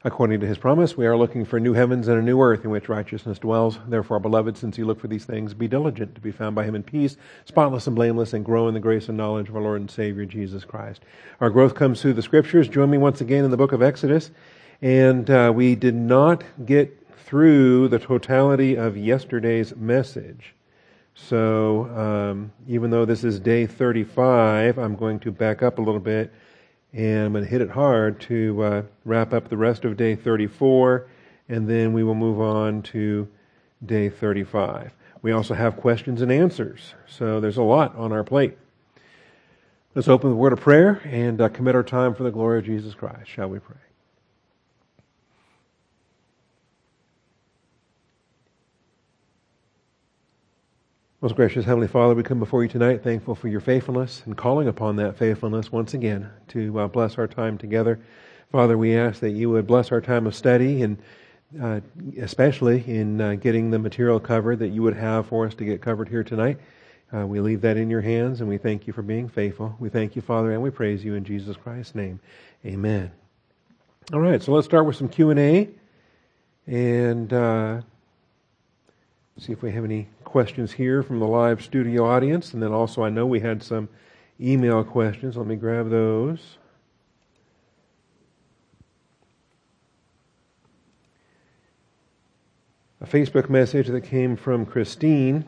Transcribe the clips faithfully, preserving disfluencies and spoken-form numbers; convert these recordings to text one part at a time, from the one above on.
According to his promise, we are looking for new heavens and a new earth in which righteousness dwells. Therefore, beloved, since you look for these things, be diligent to be found by him in peace, spotless and blameless, and grow in the grace and knowledge of our Lord and Savior, Jesus Christ. Our growth comes through the Scriptures. Join me once again in the book of Exodus. And uh, we did not get through the totality of yesterday's message. So um, even though this is day thirty-five, I'm going to back up a little bit. And I'm going to hit it hard to uh, wrap up the rest of day thirty-four, and then we will move on to day thirty-five. We also have questions and answers, so there's a lot on our plate. Let's open the word of prayer and uh, commit our time for the glory of Jesus Christ. Shall we pray? Most gracious Heavenly Father, we come before you tonight thankful for your faithfulness and calling upon that faithfulness once again to uh, bless our time together. Father, we ask that you would bless our time of study and uh, especially in uh, getting the material covered that you would have for us to get covered here tonight. Uh, we leave that in your hands and we thank you for being faithful. We thank you, Father, and we praise you in Jesus Christ's name. Amen. All right, so let's start with some Q and A and uh, see if we have any questions here from the live studio audience. And then also I know we had some email questions. Let me grab those. A Facebook message that came from Christine.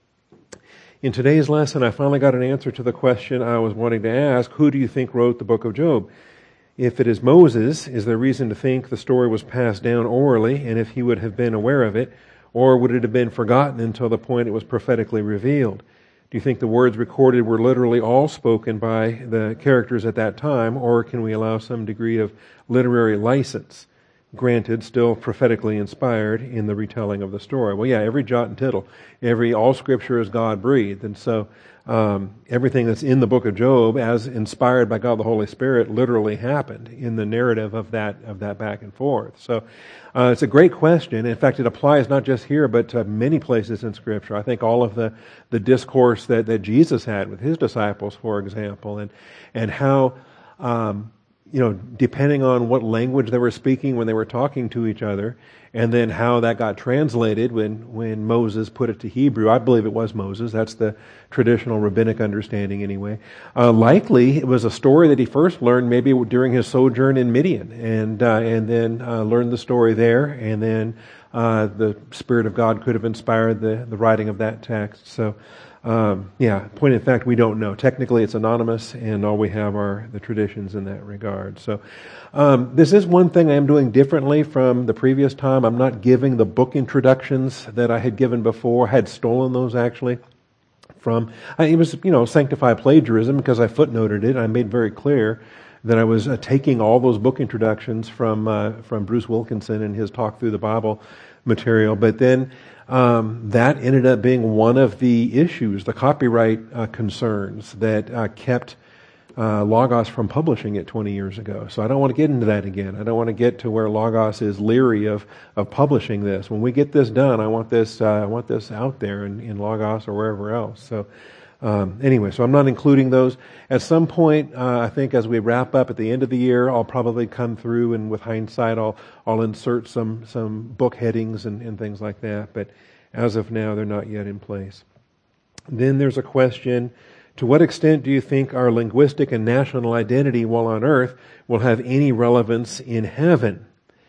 In today's lesson, I finally got an answer to the question I was wanting to ask. Who do you think wrote the book of Job? If it is Moses, is there reason to think the story was passed down orally, and if he would have been aware of it? Or would it have been forgotten until the point it was prophetically revealed? Do you think the words recorded were literally all spoken by the characters at that time, or can we allow some degree of literary license? Granted, still prophetically inspired in the retelling of the story. Well, yeah, every jot and tittle, every all Scripture is God breathed, and so um, everything that's in the book of Job, as inspired by God the Holy Spirit, literally happened in the narrative of that of that back and forth. So uh, it's a great question. In fact, it applies not just here, but to many places in Scripture. I think all of the the discourse that that Jesus had with his disciples, for example, and and how. Um, you know, depending on what language they were speaking when they were talking to each other, and then how that got translated when, when Moses put it to Hebrew. I believe it was Moses. That's the traditional rabbinic understanding anyway. Uh, likely, it was a story that he first learned maybe during his sojourn in Midian, and uh, and then uh, learned the story there, and then uh, the Spirit of God could have inspired the, the writing of that text. So, Um, yeah, point in fact, we don't know. Technically, it's anonymous, and all we have are the traditions in that regard. So, um, this is one thing I am doing differently from the previous time. I'm not giving the book introductions that I had given before. I had stolen those, actually, from... I, it was, you know, sanctified plagiarism, because I footnoted it. I made very clear that I was uh, taking all those book introductions from uh, from Bruce Wilkinson and his Talk Through the Bible material, but then um, that ended up being one of the issues, the copyright uh, concerns that uh, kept uh, Logos from publishing it twenty years ago. So I don't want to get into that again. I don't want to get to where Logos is leery of of publishing this. When we get this done, I want this uh, I want this out there in, in Logos or wherever else. So. Um, anyway, so I'm not including those. At some point, uh, I think as we wrap up at the end of the year, I'll probably come through and with hindsight, I'll I'll insert some some book headings and, and things like that. But as of now, they're not yet in place. Then there's a question: to what extent do you think our linguistic and national identity while on earth will have any relevance in heaven?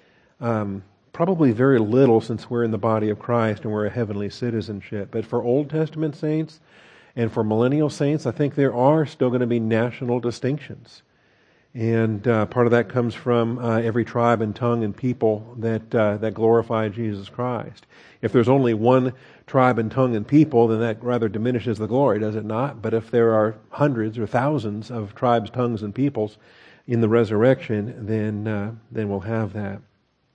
Um, probably very little, since we're in the body of Christ and we're a heavenly citizenship. But for Old Testament saints, and for millennial saints, I think there are still going to be national distinctions. And uh, part of that comes from uh, every tribe and tongue and people that uh, that glorify Jesus Christ. If there's only one tribe and tongue and people, then that rather diminishes the glory, does it not? But if there are hundreds or thousands of tribes, tongues, and peoples in the resurrection, then uh, then we'll have that.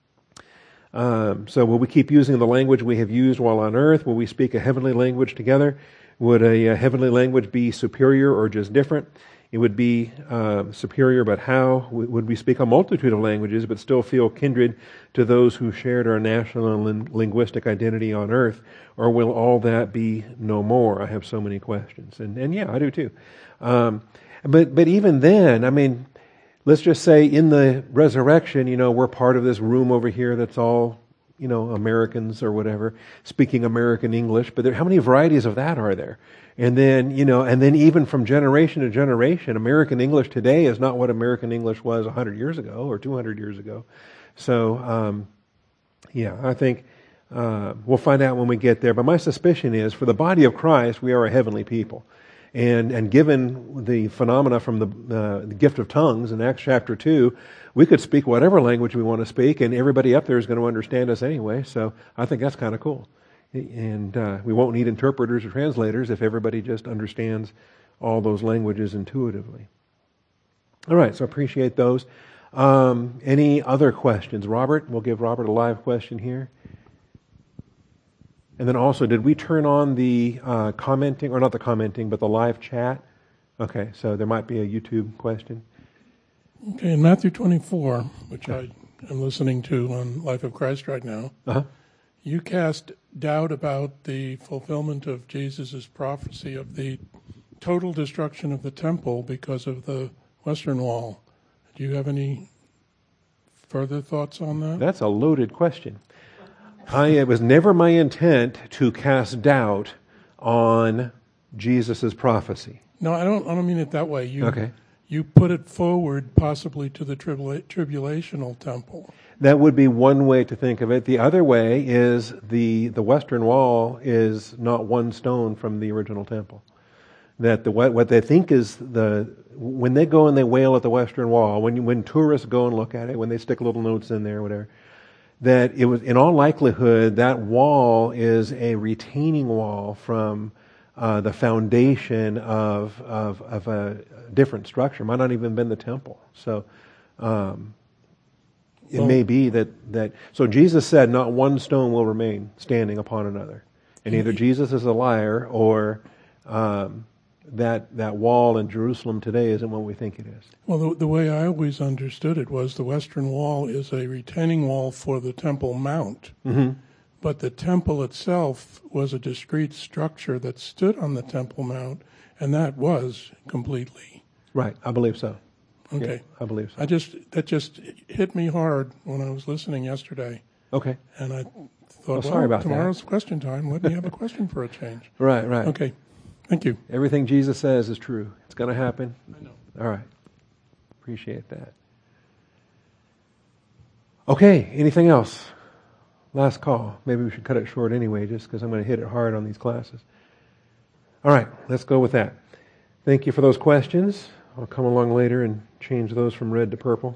Um, so will we keep using the language we have used while on earth? Will we speak a heavenly language together? Would a, a heavenly language be superior or just different? It would be uh, superior, but how? Would we speak a multitude of languages but still feel kindred to those who shared our national and ling- linguistic identity on earth? Or will all that be no more? I have so many questions. And, and yeah, I do too. Um, but, but even then, I mean, let's just say in the resurrection, you know, we're part of this room over here that's all, you know, Americans or whatever, speaking American English, but there, how many varieties of that are there? And then, you know, and then even from generation to generation, American English today is not what American English was one hundred years ago or two hundred years ago. So, um, yeah, I think uh, we'll find out when we get there. But my suspicion is, for the body of Christ, we are a heavenly people. And and given the phenomena from the, uh, the gift of tongues in Acts chapter two, we could speak whatever language we want to speak, and everybody up there is going to understand us anyway. So I think that's kind of cool. And uh, we won't need interpreters or translators if everybody just understands all those languages intuitively. All right, so appreciate those. Um, any other questions? Robert, we'll give Robert a live question here. And then also, did we turn on the uh, commenting, or not the commenting, but the live chat? Okay, so there might be a YouTube question. Okay, in Matthew twenty-four, which I am listening to on Life of Christ right now, uh-huh. you cast doubt about the fulfillment of Jesus' prophecy of the total destruction of the temple because of the Western Wall. Do you have any further thoughts on that? That's a loaded question. I, it was never my intent to cast doubt on Jesus' prophecy. No, I don't I don't mean it that way. You, okay. You put it forward possibly to the tribula- tribulational temple. That would be one way to think of it. The other way is the the Western Wall is not one stone from the original temple. That the what, what they think is the when they go and they wail at the Western Wall, when you, when tourists go and look at it, when they stick little notes in there, whatever, that it was in all likelihood that wall is a retaining wall from uh, the foundation of of of a different structure. Might not even been the temple. So. Um, It may be that, that, so Jesus said not one stone will remain standing upon another. And either Jesus is a liar or um, that that wall in Jerusalem today isn't what we think it is. Well, the, the way I always understood it was the Western Wall is a retaining wall for the Temple Mount. Mm-hmm. But the temple itself was a discrete structure that stood on the Temple Mount, and that was completely. Right, I believe so. Okay, yeah, I believe so. I just that just hit me hard when I was listening yesterday. Okay, and I thought, well, well sorry about tomorrow's that. question time. Let me have a question for a change. Right, right. Okay, thank you. Everything Jesus says is true. It's going to happen. I know. All right, appreciate that. Okay, anything else? Last call. Maybe we should cut it short anyway, just because I'm going to hit it hard on these classes. All right, let's go with that. Thank you for those questions. I'll come along later and change those from red to purple.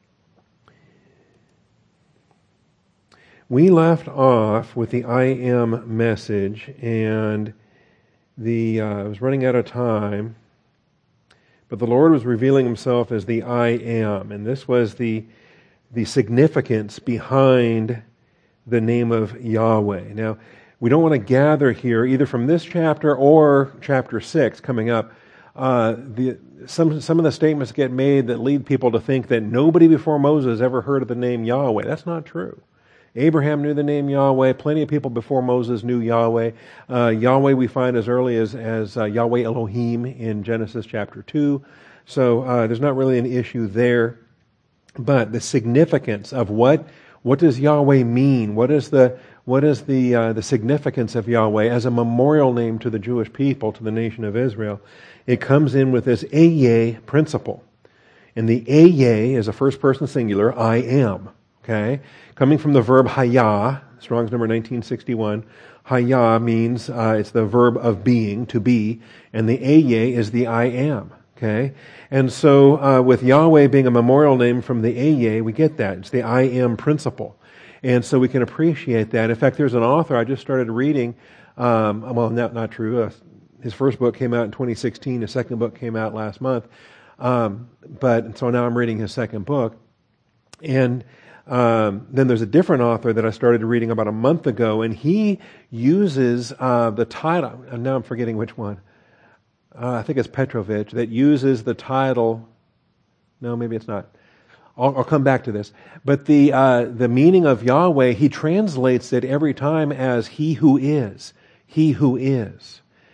We left off with the I am message, and the uh, I was running out of time, but the Lord was revealing Himself as the I am, and this was the the significance behind the name of Yahweh. Now, we don't want to gather here, either from this chapter or chapter six coming up, uh, the Some some of the statements get made that lead people to think that nobody before Moses ever heard of the name Yahweh. That's not true. Abraham knew the name Yahweh. Plenty of people before Moses knew Yahweh. Uh, Yahweh we find as early as, as uh, Yahweh Elohim in Genesis chapter two. So uh, there's not really an issue there. But the significance of what what does Yahweh mean? What is the what is the uh, the significance of Yahweh as a memorial name to the Jewish people, to the nation of Israel? It comes in with this Ehyeh principle. And the Ehyeh is a first person singular, I am. Okay? Coming from the verb hayah, Strong's number nineteen sixty-one. Hayah means, uh, it's the verb of being, to be. And the Ehyeh is the I am. Okay? And so, uh, with Yahweh being a memorial name from the Ehyeh, we get that. It's the I am principle. And so we can appreciate that. In fact, there's an author I just started reading, um, well, not, not true, uh, his first book came out in twenty sixteen. His second book came out last month. Um, but so now I'm reading his second book. And um, then there's a different author that I started reading about a month ago, and he uses uh, the title, and now I'm forgetting which one. Uh, I think it's Petrovich, that uses the title, no, maybe it's not. I'll, I'll come back to this. But the uh, the meaning of Yahweh, he translates it every time as He who is. He who is.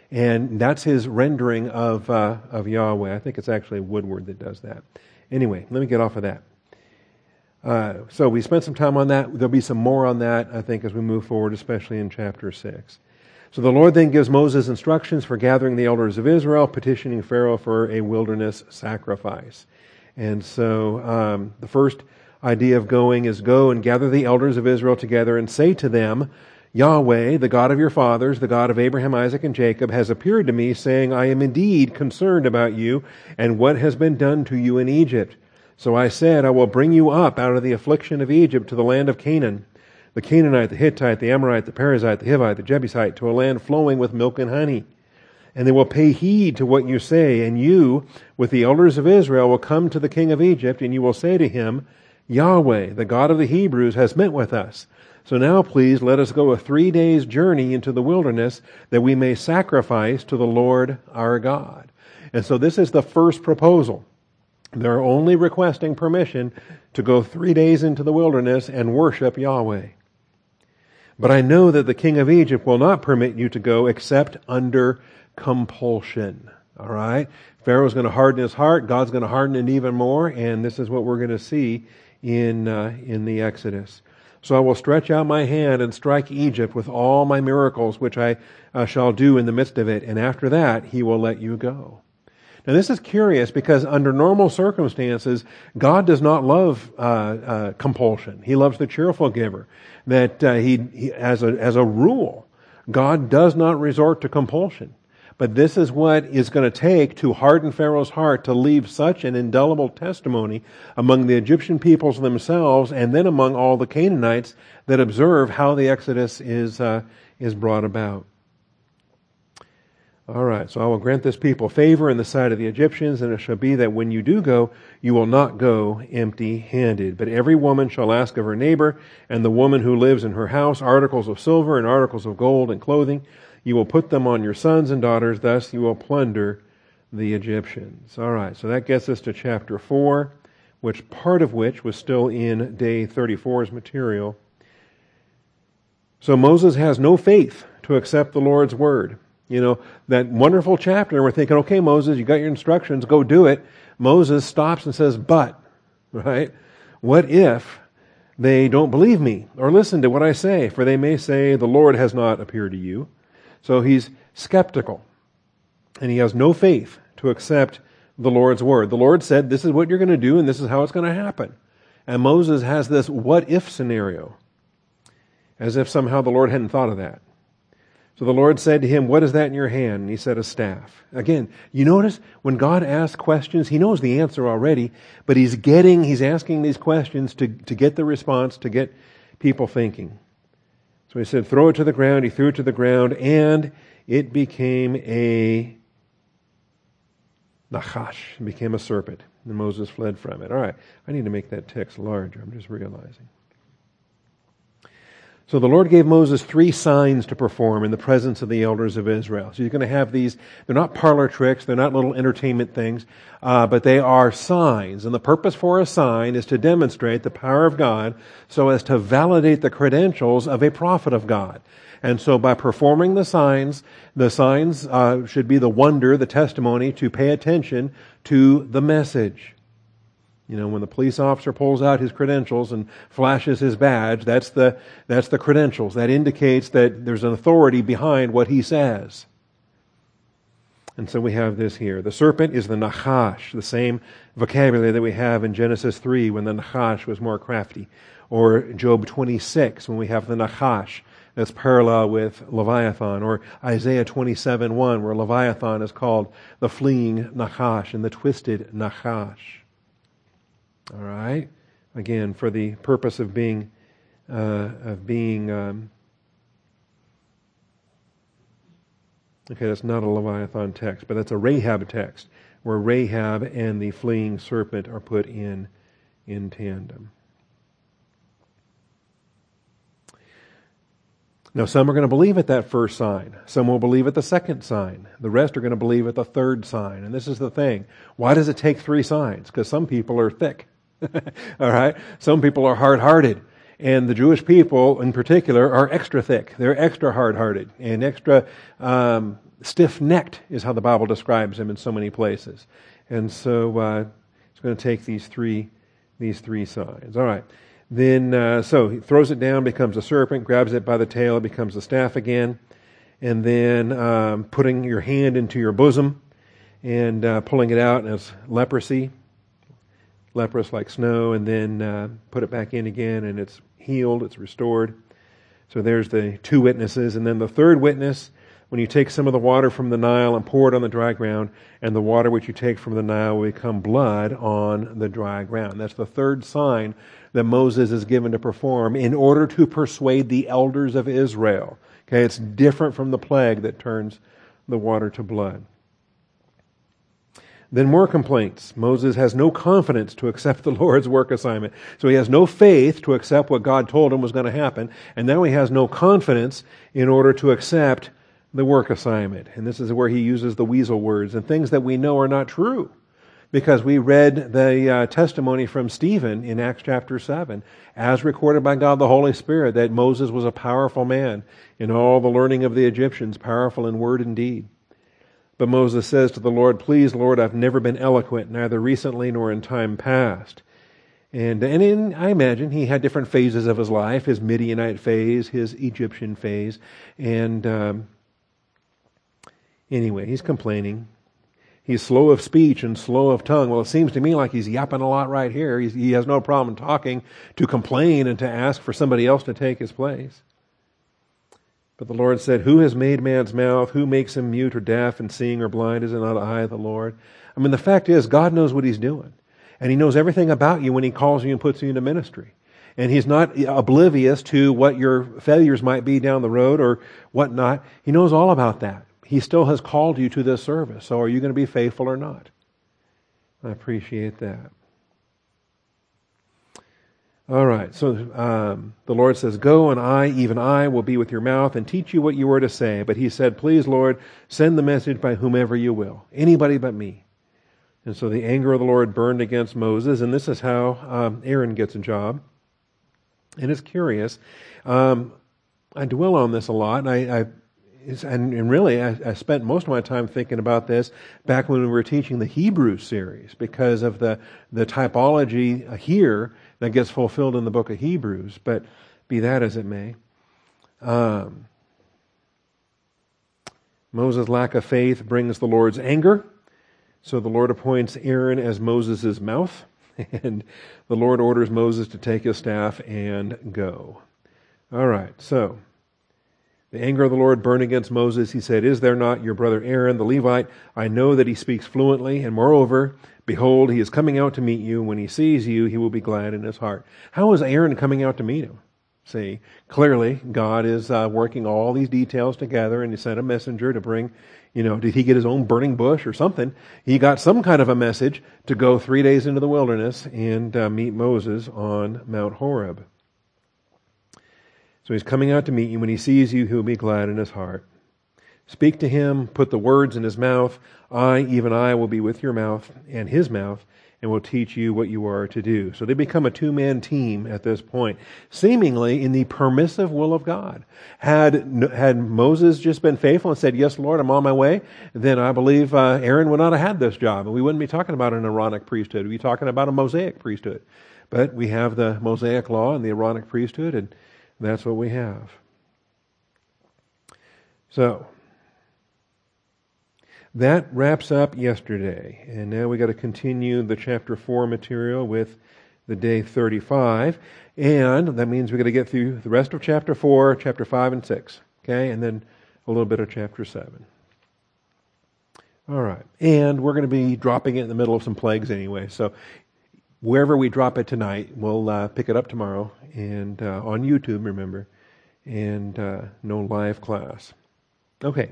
And that's his rendering of uh, of Yahweh. I think it's actually Woodward that does that. Anyway, let me get off of that. Uh, so we spent some time on that. There'll be some more on that, I think, as we move forward, especially in chapter six. So the Lord then gives Moses instructions for gathering the elders of Israel, petitioning Pharaoh for a wilderness sacrifice. And so um, the first idea of going is go and gather the elders of Israel together and say to them, Yahweh, the God of your fathers, the God of Abraham, Isaac, and Jacob, has appeared to me, saying, I am indeed concerned about you and what has been done to you in Egypt. So I said, I will bring you up out of the affliction of Egypt to the land of Canaan, the Canaanite, the Hittite, the Amorite, the Perizzite, the Hivite, the Jebusite, to a land flowing with milk and honey. And they will pay heed to what you say, and you, with the elders of Israel, will come to the king of Egypt, and you will say to him, Yahweh, the God of the Hebrews, has met with us. So now, please, let us go a three days' journey into the wilderness that we may sacrifice to the Lord our God. And so this is the first proposal. They're only requesting permission to go three days into the wilderness and worship Yahweh. But I know that the king of Egypt will not permit you to go except under compulsion. All right? Pharaoh's going to harden his heart. God's going to harden it even more. And this is what we're going to see in uh, in the Exodus. So I will stretch out my hand and strike Egypt with all my miracles, which I uh, shall do in the midst of it. And after that, he will let you go. Now this is curious because under normal circumstances, God does not love uh, uh, compulsion. He loves the cheerful giver. That uh, he, he, as a as a rule, God does not resort to compulsion. But this is what is going to take to harden Pharaoh's heart to leave such an indelible testimony among the Egyptian peoples themselves, and then among all the Canaanites that observe how the Exodus is uh, is brought about. All right, so I will grant this people favor in the sight of the Egyptians, and it shall be that when you do go, you will not go empty-handed. But every woman shall ask of her neighbor, and the woman who lives in her house, articles of silver and articles of gold and clothing. You will put them on your sons and daughters, thus you will plunder the Egyptians. All right, so that gets us to chapter four, which part of which was still in day thirty-four's material. So Moses has no faith to accept the Lord's word. You know, that wonderful chapter, we're thinking, okay, Moses, you got your instructions, go do it. Moses stops and says, but, right? What if they don't believe me or listen to what I say? For they may say, the Lord has not appeared to you. So he's skeptical, and he has no faith to accept the Lord's word. The Lord said, this is what you're going to do, and this is how it's going to happen. And Moses has this what-if scenario, as if somehow the Lord hadn't thought of that. So the Lord said to him, what is that in your hand? And he said, a staff. Again, you notice when God asks questions, he knows the answer already, but he's getting, he's asking these questions to, to get the response, to get people thinking. So he said, throw it to the ground. He threw it to the ground, and it became a nachash. It became a serpent. And Moses fled from it. All right, I need to make that text larger. I'm just realizing. So the Lord gave Moses three signs to perform in the presence of the elders of Israel. So you're going to have these, they're not parlor tricks, they're not little entertainment things, uh, but they are signs. And the purpose for a sign is to demonstrate the power of God so as to validate the credentials of a prophet of God. And so by performing the signs, the signs uh, should be the wonder, the testimony to pay attention to the message. You know, when the police officer pulls out his credentials and flashes his badge, that's the that's the credentials. That indicates that there's an authority behind what he says. And so we have this here. The serpent is the nachash, the same vocabulary that we have in Genesis three when the nachash was more crafty. Or Job twenty-six when we have the nachash that's parallel with Leviathan. Or Isaiah twenty-seven one where Leviathan is called the fleeing nachash and the twisted nachash. All right. Again, for the purpose of being, uh, of being. Um, okay, that's not a Leviathan text, but that's a Rahab text, where Rahab and the fleeing serpent are put in in tandem. Now, some are going to believe at that first sign. Some will believe at the second sign. The rest are going to believe at the third sign. And this is the thing. Why does it take three signs? Because some people are thick. All right? Some people are hard-hearted. And the Jewish people, in particular, are extra thick. They're extra hard-hearted and extra um, stiff-necked is how the Bible describes him in so many places. And so uh, it's going to take these three these three signs. All right. Then, uh, so he throws it down, becomes a serpent, grabs it by the tail, it becomes a staff again. And then um, putting your hand into your bosom and uh, pulling it out as leprosy, leprous like snow, and then uh, put it back in again, and it's healed, it's restored. So there's the two witnesses. And then the third witness, when you take some of the water from the Nile and pour it on the dry ground, and the water which you take from the Nile will become blood on the dry ground. That's the third sign that Moses is given to perform in order to persuade the elders of Israel. Okay, it's different from the plague that turns the water to blood. Then more complaints. Moses has no confidence to accept the Lord's work assignment. So he has no faith to accept what God told him was going to happen. And now he has no confidence in order to accept the work assignment. And this is where he uses the weasel words and things that we know are not true. Because we read the uh, testimony from Stephen in Acts chapter seven, as recorded by God the Holy Spirit, that Moses was a powerful man in all the learning of the Egyptians, powerful in word and deed. But Moses says to the Lord, "Please, Lord, I've never been eloquent, neither recently nor in time past." And, and in, I imagine he had different phases of his life, his Midianite phase, his Egyptian phase. And um, anyway, he's complaining. He's slow of speech and slow of tongue. Well, it seems to me like he's yapping a lot right here. He's, he has no problem talking to complain and to ask for somebody else to take his place. But the Lord said, "Who has made man's mouth? Who makes him mute or deaf and seeing or blind? Is it not I, the Lord?" I mean, the fact is, God knows what he's doing. And he knows everything about you when he calls you and puts you into ministry. And he's not oblivious to what your failures might be down the road or whatnot. He knows all about that. He still has called you to this service. So are you going to be faithful or not? I appreciate that. All right. So um, the Lord says, "Go, and I, even I, will be with your mouth and teach you what you are to say." But he said, "Please, Lord, send the message by whomever you will. Anybody but me." And so the anger of the Lord burned against Moses. And this is how um, Aaron gets a job. And it's curious. Um, I dwell on this a lot. And I... I And, and really, I, I spent most of my time thinking about this back when we were teaching the Hebrew series, because of the, the typology here that gets fulfilled in the book of Hebrews. But be that as it may, um, Moses' lack of faith brings the Lord's anger. So the Lord appoints Aaron as Moses' mouth, and the Lord orders Moses to take his staff and go. All right, so the anger of the Lord burned against Moses. He said, "Is there not your brother Aaron, the Levite? I know that he speaks fluently, and moreover, behold, he is coming out to meet you. When he sees you, he will be glad in his heart." How is Aaron coming out to meet him? See, clearly, God is uh, working all these details together, and he sent a messenger to bring, you know, did he get his own burning bush or something? He got some kind of a message to go three days into the wilderness and uh, meet Moses on Mount Horeb. So he's coming out to meet you. When he sees you, he will be glad in his heart. Speak to him, put the words in his mouth. I, even I, will be with your mouth and his mouth, and will teach you what you are to do. So they become a two-man team at this point, seemingly in the permissive will of God. Had had Moses just been faithful and said, "Yes, Lord, I'm on my way," then I believe uh, Aaron would not have had this job, and we wouldn't be talking about an Aaronic priesthood. We'd be talking about a Mosaic priesthood. But we have the Mosaic law and the Aaronic priesthood, and that's what we have. So that wraps up yesterday. And now we got to continue the chapter four material with the day thirty-five. And that means we got to get through the rest of chapter four, chapter five and six. Okay? And then a little bit of chapter seven. All right. And we're going to be dropping it in the middle of some plagues anyway. So wherever we drop it tonight, we'll uh, pick it up tomorrow, and uh, on YouTube, remember, and uh, no live class. Okay.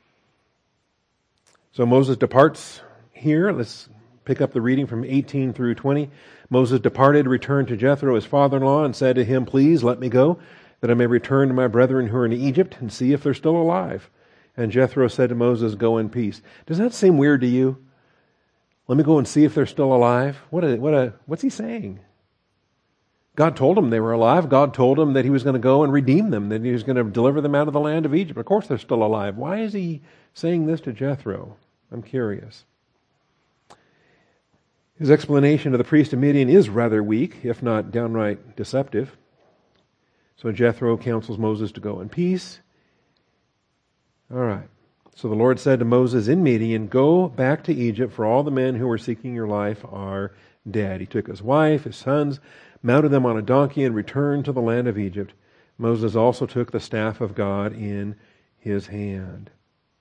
So Moses departs here. Let's pick up the reading from eighteen through twenty. Moses departed, returned to Jethro, his father-in-law, and said to him, "Please let me go, that I may return to my brethren who are in Egypt, and see if they're still alive." And Jethro said to Moses, "Go in peace." Does that seem weird to you? Let me go and see if they're still alive. What a, what a, what's he saying? God told them they were alive. God told them that he was going to go and redeem them, that he was going to deliver them out of the land of Egypt. Of course they're still alive. Why is he saying this to Jethro? I'm curious. His explanation of the priest of Midian is rather weak, if not downright deceptive. So Jethro counsels Moses to go in peace. All right. So the Lord said to Moses in Midian, "Go back to Egypt, for all the men who are seeking your life are dead." He took his wife, his sons, mounted them on a donkey, and returned to the land of Egypt. Moses also took the staff of God in his hand.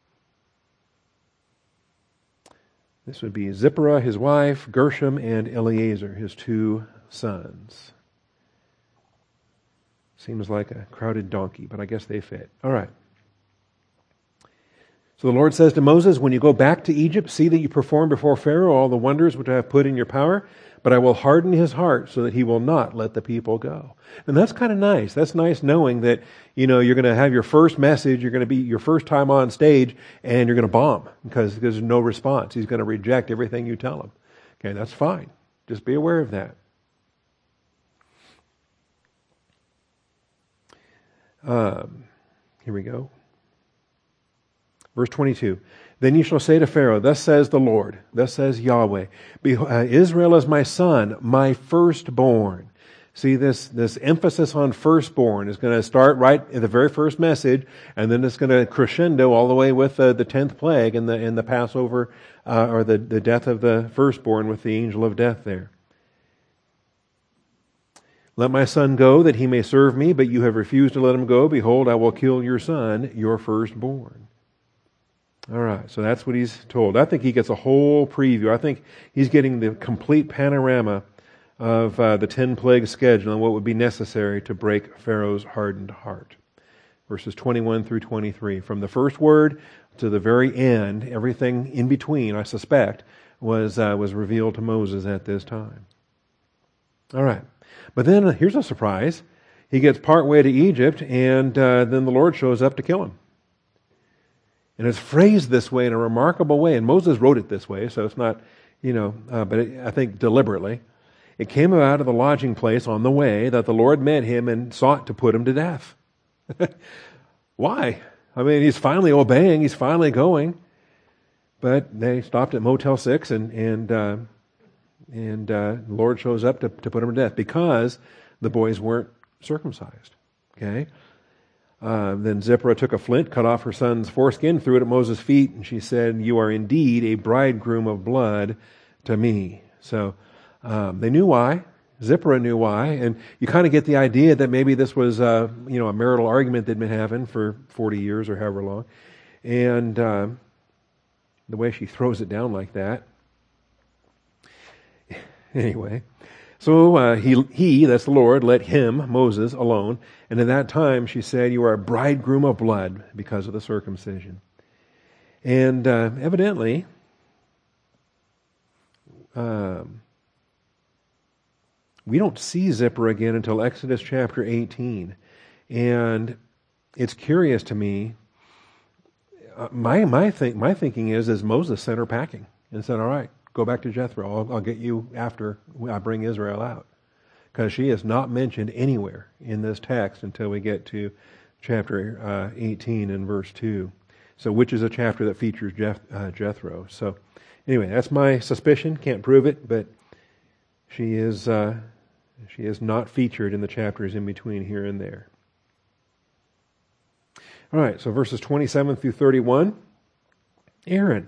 This would be Zipporah, his wife, Gershom, and Eleazar, his two sons. Seems like a crowded donkey, but I guess they fit. All right. So the Lord says to Moses, "When you go back to Egypt, see that you perform before Pharaoh all the wonders which I have put in your power, but I will harden his heart so that he will not let the people go." And that's kind of nice. That's nice knowing that, you know, you're going to have your first message, you're going to be your first time on stage, and you're going to bomb because there's no response. He's going to reject everything you tell him. Okay, that's fine. Just be aware of that. Um, here we go. Verse twenty-two. "Then you shall say to Pharaoh, thus says the Lord, thus says Yahweh, uh, Israel is my son, my firstborn." See, this, this emphasis on firstborn is going to start right in the very first message, and then it's going to crescendo all the way with uh, the tenth plague and the, and the Passover, uh, or the, the death of the firstborn with the angel of death there. "Let my son go that he may serve me, but you have refused to let him go. Behold, I will kill your son, your firstborn." All right, so that's what he's told. I think he gets a whole preview. I think he's getting the complete panorama of uh, the ten plague schedule and what would be necessary to break Pharaoh's hardened heart. Verses twenty-one through twenty-three. From the first word to the very end, everything in between, I suspect, was uh, was revealed to Moses at this time. All right, but then uh, here's a surprise. He gets part way to Egypt, and uh, then the Lord shows up to kill him. And it's phrased this way in a remarkable way. And Moses wrote it this way, so it's not, you know, uh, but it, I think deliberately. "It came out of the lodging place on the way that the Lord met him and sought to put him to death." Why? I mean, he's finally obeying. He's finally going. But they stopped at Motel six, and and uh, and uh, the Lord shows up to, to put him to death because the boys weren't circumcised. Okay? Uh, then Zipporah took a flint, cut off her son's foreskin, threw it at Moses' feet, and she said, "You are indeed a bridegroom of blood to me." So um, they knew why. Zipporah knew why, and you kind of get the idea that maybe this was, uh, you know, a marital argument they'd been having for forty years or however long. And uh, the way she throws it down like that. Anyway. So uh, he, he, that's the Lord, let him, Moses, alone. And at that time she said, "You are a bridegroom of blood because of the circumcision." And uh, evidently, um, we don't see Zipporah again until Exodus chapter eighteen. And it's curious to me, uh, my my, think, my thinking is, is Moses sent her packing and said, "All right, go back to Jethro. I'll, I'll get you after I bring Israel out." Because she is not mentioned anywhere in this text until we get to chapter uh, eighteen and verse two. So which is a chapter that features Jeth, uh, Jethro. So anyway, that's my suspicion. Can't prove it, but she is uh, she is not featured in the chapters in between here and there. All right, so verses twenty-seven through thirty-one. Aaron.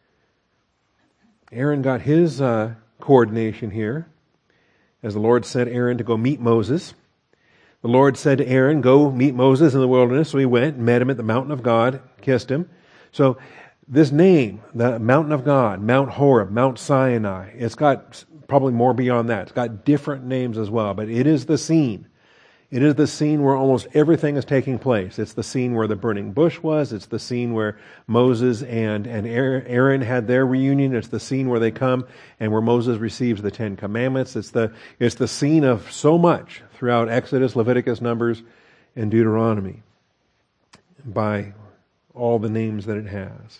Aaron got his uh, coordination here, as the Lord sent Aaron to go meet Moses. The Lord said to Aaron, "Go meet Moses in the wilderness." So he went and met him at the mountain of God, kissed him. So this name, the mountain of God, Mount Horeb, Mount Sinai, it's got probably more beyond that. It's got different names as well, but it is the scene. It is the scene where almost everything is taking place. It's the scene where the burning bush was. It's the scene where Moses and, and Aaron had their reunion. It's the scene where they come and where Moses receives the Ten Commandments. It's the, it's the scene of so much throughout Exodus, Leviticus, Numbers, and Deuteronomy by all the names that it has.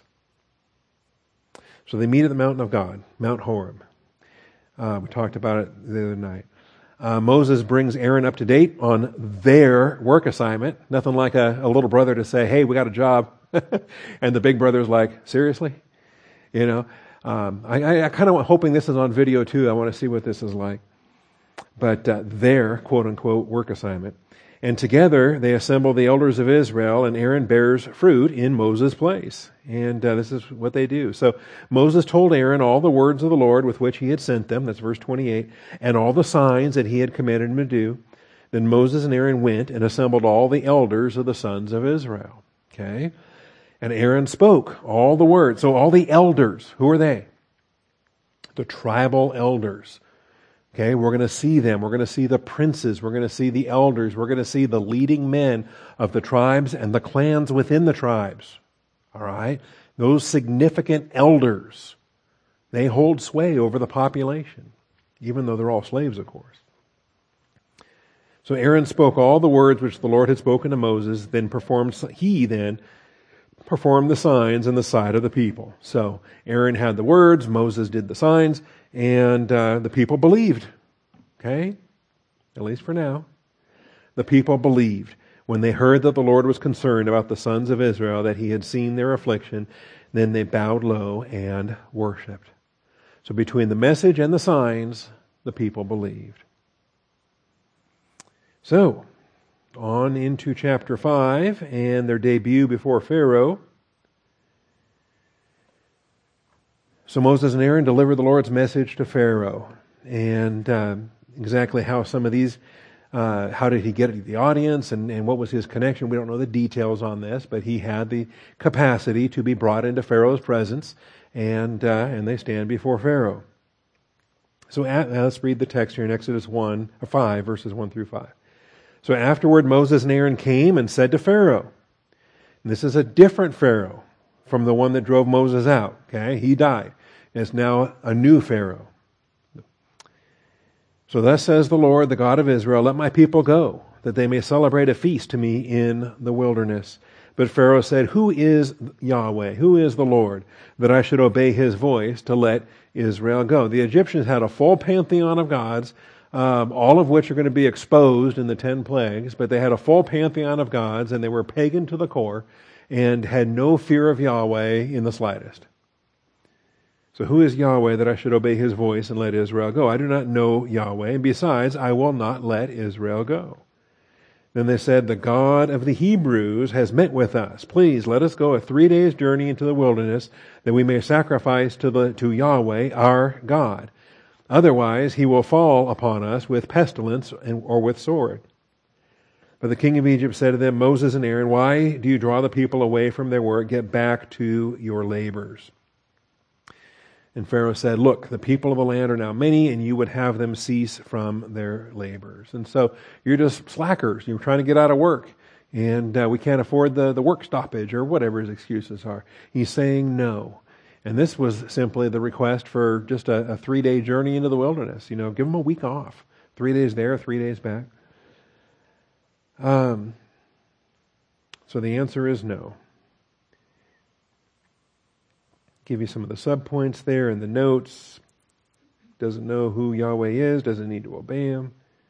So they meet at the mountain of God, Mount Horeb. Uh, we talked about it the other night. Uh, Moses brings Aaron up to date on their work assignment. Nothing like a, a little brother to say, hey, we got a job. And the big brother's like, seriously? You know, um, I, I, I kind of hoping this is on video too. I want to see what this is like. But uh, their quote-unquote work assignment. And together they assemble the elders of Israel, and Aaron bears fruit in Moses' place. And uh, this is what they do. So Moses told Aaron all the words of the Lord with which he had sent them, that's verse twenty-eight, and all the signs that he had commanded him to do. Then Moses and Aaron went and assembled all the elders of the sons of Israel. Okay? And Aaron spoke all the words. So all the elders, who are they? The tribal elders. Okay, we're going to see them. We're going to see the princes. We're going to see the elders. We're going to see the leading men of the tribes and the clans within the tribes. All right? Those significant elders, they hold sway over the population, even though they're all slaves, of course. So Aaron spoke all the words which the Lord had spoken to Moses, then performed, he then performed the signs in the sight of the people. So Aaron had the words, Moses did the signs, and uh, the people believed. Okay? At least for now. The people believed. When they heard that the Lord was concerned about the sons of Israel, that he had seen their affliction, then they bowed low and worshipped. So between the message and the signs, the people believed. So, on into chapter five and their debut before Pharaoh. So Moses and Aaron delivered the Lord's message to Pharaoh. And uh, exactly how some of these, uh, how did he get the audience and, and what was his connection? We don't know the details on this, but he had the capacity to be brought into Pharaoh's presence, and uh, and they stand before Pharaoh. So at, let's read the text here in Exodus one, or five, verses one through five. So afterward Moses and Aaron came and said to Pharaoh, and this is a different Pharaoh from the one that drove Moses out. Okay, he died. And it's now a new Pharaoh. So thus says the Lord, the God of Israel, let my people go, that they may celebrate a feast to me in the wilderness. But Pharaoh said, who is Yahweh? Who is the Lord, that I should obey his voice to let Israel go? The Egyptians had a full pantheon of gods, um, all of which are going to be exposed in the ten plagues, but they had a full pantheon of gods, and they were pagan to the core, and had no fear of Yahweh in the slightest. So who is Yahweh that I should obey his voice and let Israel go? I do not know Yahweh, and besides, I will not let Israel go. Then they said, the God of the Hebrews has met with us. Please let us go a three days journey into the wilderness, that we may sacrifice to the to Yahweh our God. Otherwise he will fall upon us with pestilence and, or with sword. But the king of Egypt said to them, Moses and Aaron, why do you draw the people away from their work? Get back to your labors. And Pharaoh said, look, the people of the land are now many, and you would have them cease from their labors. And so you're just slackers. You're trying to get out of work. And uh, we can't afford the, the work stoppage, or whatever his excuses are. He's saying no. And this was simply the request for just a, a three-day journey into the wilderness. You know, give them a week off. Three days there, three days back. Um. So the answer is no. Give you some of the subpoints there in the notes. Doesn't know who Yahweh is, doesn't need to obey him.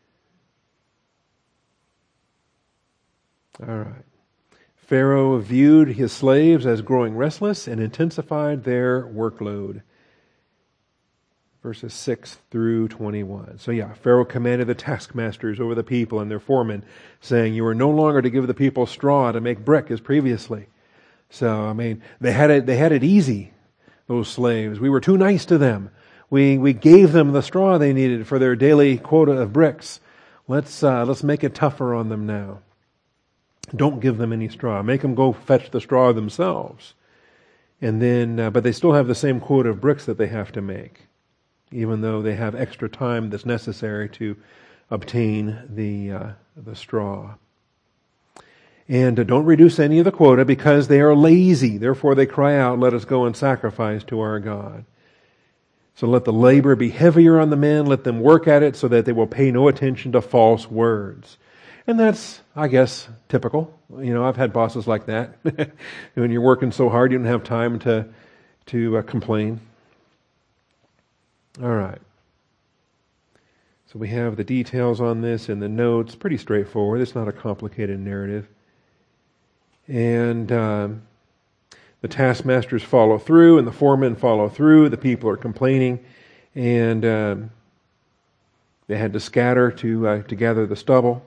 All right. Pharaoh viewed his slaves as growing restless and intensified their workload. Verses six through twenty-one. So yeah, Pharaoh commanded the taskmasters over the people and their foremen, saying, you are no longer to give the people straw to make brick as previously. So, I mean, they had it, they had it easy, those slaves. We were too nice to them. We we gave them the straw they needed for their daily quota of bricks. Let's uh, let's make it tougher on them now. Don't give them any straw. Make them go fetch the straw themselves. And then, uh, but they still have the same quota of bricks that they have to make, even though they have extra time that's necessary to obtain the uh, the straw. And uh, don't reduce any of the quota because they are lazy. Therefore they cry out, let us go and sacrifice to our God. So let the labor be heavier on the men. Let them work at it so that they will pay no attention to false words. And that's, I guess, typical. You know, I've had bosses like that. When you're working so hard, you don't have time to, to uh, complain. All right. So we have the details on this in the notes. Pretty straightforward. It's not a complicated narrative. And um, the taskmasters follow through, and the foremen follow through. The people are complaining, and um, they had to scatter to uh, to gather the stubble.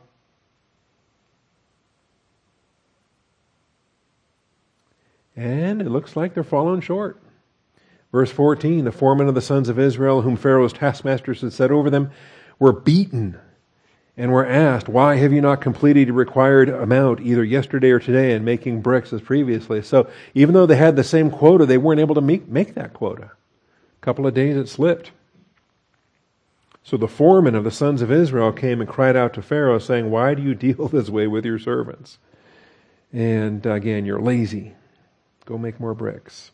And it looks like they're falling short. Verse fourteen, the foremen of the sons of Israel, whom Pharaoh's taskmasters had set over them, were beaten and were asked, why have you not completed your required amount either yesterday or today in making bricks as previously? So even though they had the same quota, they weren't able to make, make that quota. A couple of days it slipped. So the foreman of the sons of Israel came and cried out to Pharaoh, saying, why do you deal this way with your servants? And again, you're lazy. Go make more bricks.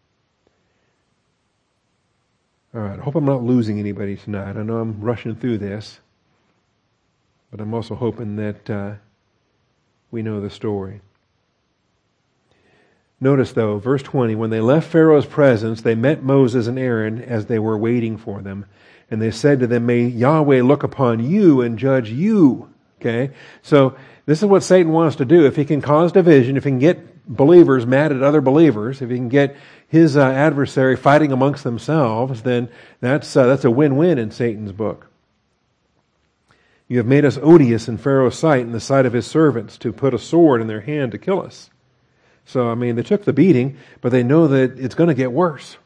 All right, I hope I'm not losing anybody tonight. I know I'm rushing through this, but I'm also hoping that uh, we know the story. Notice, though, verse twenty, when they left Pharaoh's presence, they met Moses and Aaron as they were waiting for them. And they said to them, may Yahweh look upon you and judge you. Okay? So this is what Satan wants to do. If he can cause division, if he can get believers mad at other believers, if he can get his uh, adversary fighting amongst themselves, then that's uh, that's a win-win in Satan's book. You have made us odious in Pharaoh's sight, in the sight of his servants, to put a sword in their hand to kill us. So, I mean, they took the beating, but they know that it's going to get worse.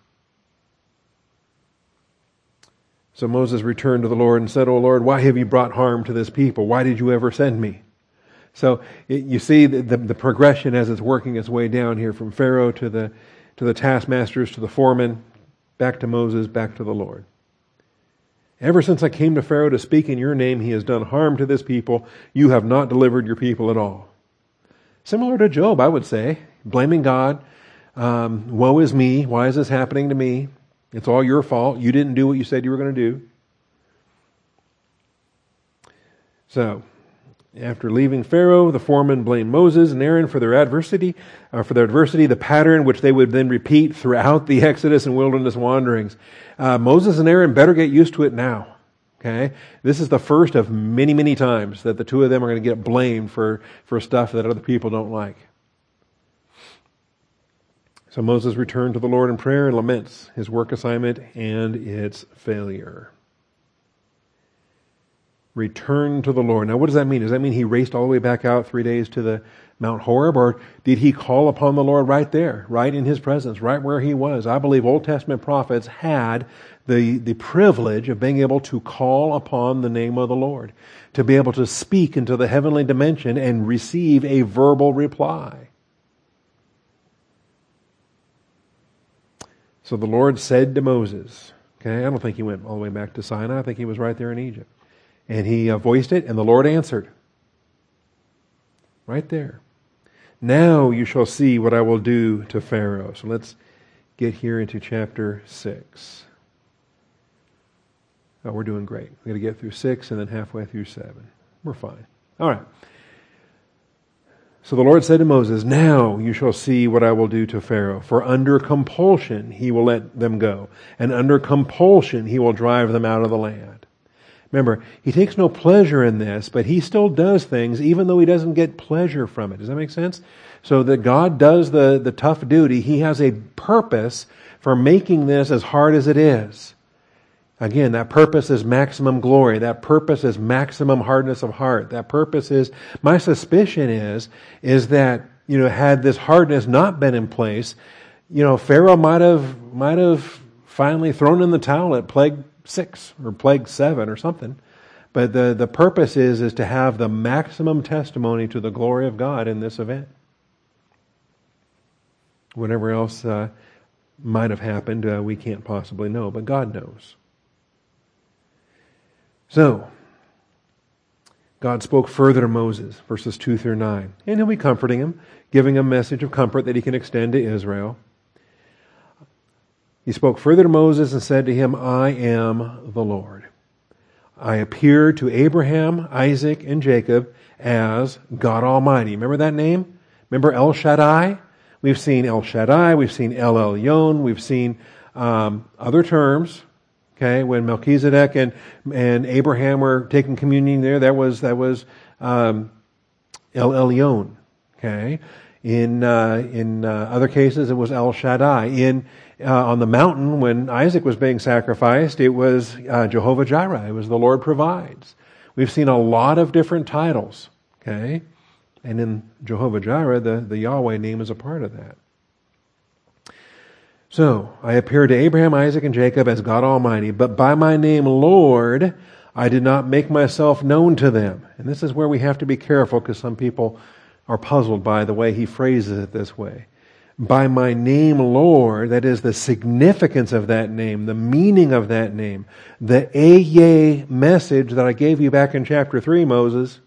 So Moses returned to the Lord and said, O Lord, why have you brought harm to this people? Why did you ever send me? So it, you see the, the, the progression as it's working its way down here from Pharaoh to the to the taskmasters, to the foremen, back to Moses, back to the Lord. Ever since I came to Pharaoh to speak in your name, he has done harm to this people. You have not delivered your people at all. Similar to Job, I would say, blaming God. Um, woe is me. Why is this happening to me? It's all your fault. You didn't do what you said you were going to do. So, after leaving Pharaoh, the foremen blamed Moses and Aaron for their adversity, uh, for their adversity, the pattern which they would then repeat throughout the Exodus and wilderness wanderings. Uh, Moses and Aaron better get used to it now. Okay, this is the first of many, many times that the two of them are going to get blamed for for stuff that other people don't like. So Moses returned to the Lord in prayer and laments his work assignment and its failure. Return to the Lord. Now, what does that mean? Does that mean he raced all the way back out three days to the Mount Horeb? Or did he call upon the Lord right there, right in his presence, right where he was? I believe Old Testament prophets had the, the privilege of being able to call upon the name of the Lord, to be able to speak into the heavenly dimension and receive a verbal reply. So the Lord said to Moses, okay, I don't think he went all the way back to Sinai. I think he was right there in Egypt. And he uh, voiced it, and the Lord answered. Right there. Now you shall see what I will do to Pharaoh. So let's get here into chapter six. Oh, we're doing great. We're going to get through six and then halfway through seven. We're fine. All right. So the Lord said to Moses, now you shall see what I will do to Pharaoh. For under compulsion he will let them go, and under compulsion he will drive them out of the land. Remember, he takes no pleasure in this, but he still does things even though he doesn't get pleasure from it. Does that make sense? So that God does the, the tough duty. He has a purpose for making this as hard as it is. Again, that purpose is maximum glory. That purpose is maximum hardness of heart. That purpose is, my suspicion is, is that, you know, had this hardness not been in place, you know, Pharaoh might have, might have finally thrown in the towel at plague six or plague seven or something. But the, the purpose is, is to have the maximum testimony to the glory of God in this event. Whatever else uh, might have happened, uh, we can't possibly know, but God knows. So, God spoke further to Moses, verses two through nine. And he'll be comforting him, giving him a message of comfort that he can extend to Israel. He spoke further to Moses and said to him, I am the Lord. I appeared to Abraham, Isaac, and Jacob as God Almighty. Remember that name? Remember El Shaddai? We've seen El Shaddai, we've seen El Elyon, we've seen um, other terms. Okay, when Melchizedek and and Abraham were taking communion there, that was that was um, El Elyon. Okay, in uh, in uh, other cases it was El Shaddai. In uh, on the mountain when Isaac was being sacrificed, it was uh, Jehovah Jireh. It was the Lord provides. We've seen a lot of different titles. Okay, and in Jehovah Jireh, the the Yahweh name is a part of that. So, I appeared to Abraham, Isaac, and Jacob as God Almighty, but by my name, Lord, I did not make myself known to them. And this is where we have to be careful, because some people are puzzled by the way he phrases it this way. By my name, Lord, that is the significance of that name, the meaning of that name, the Ehyeh message that I gave you back in chapter three, Moses.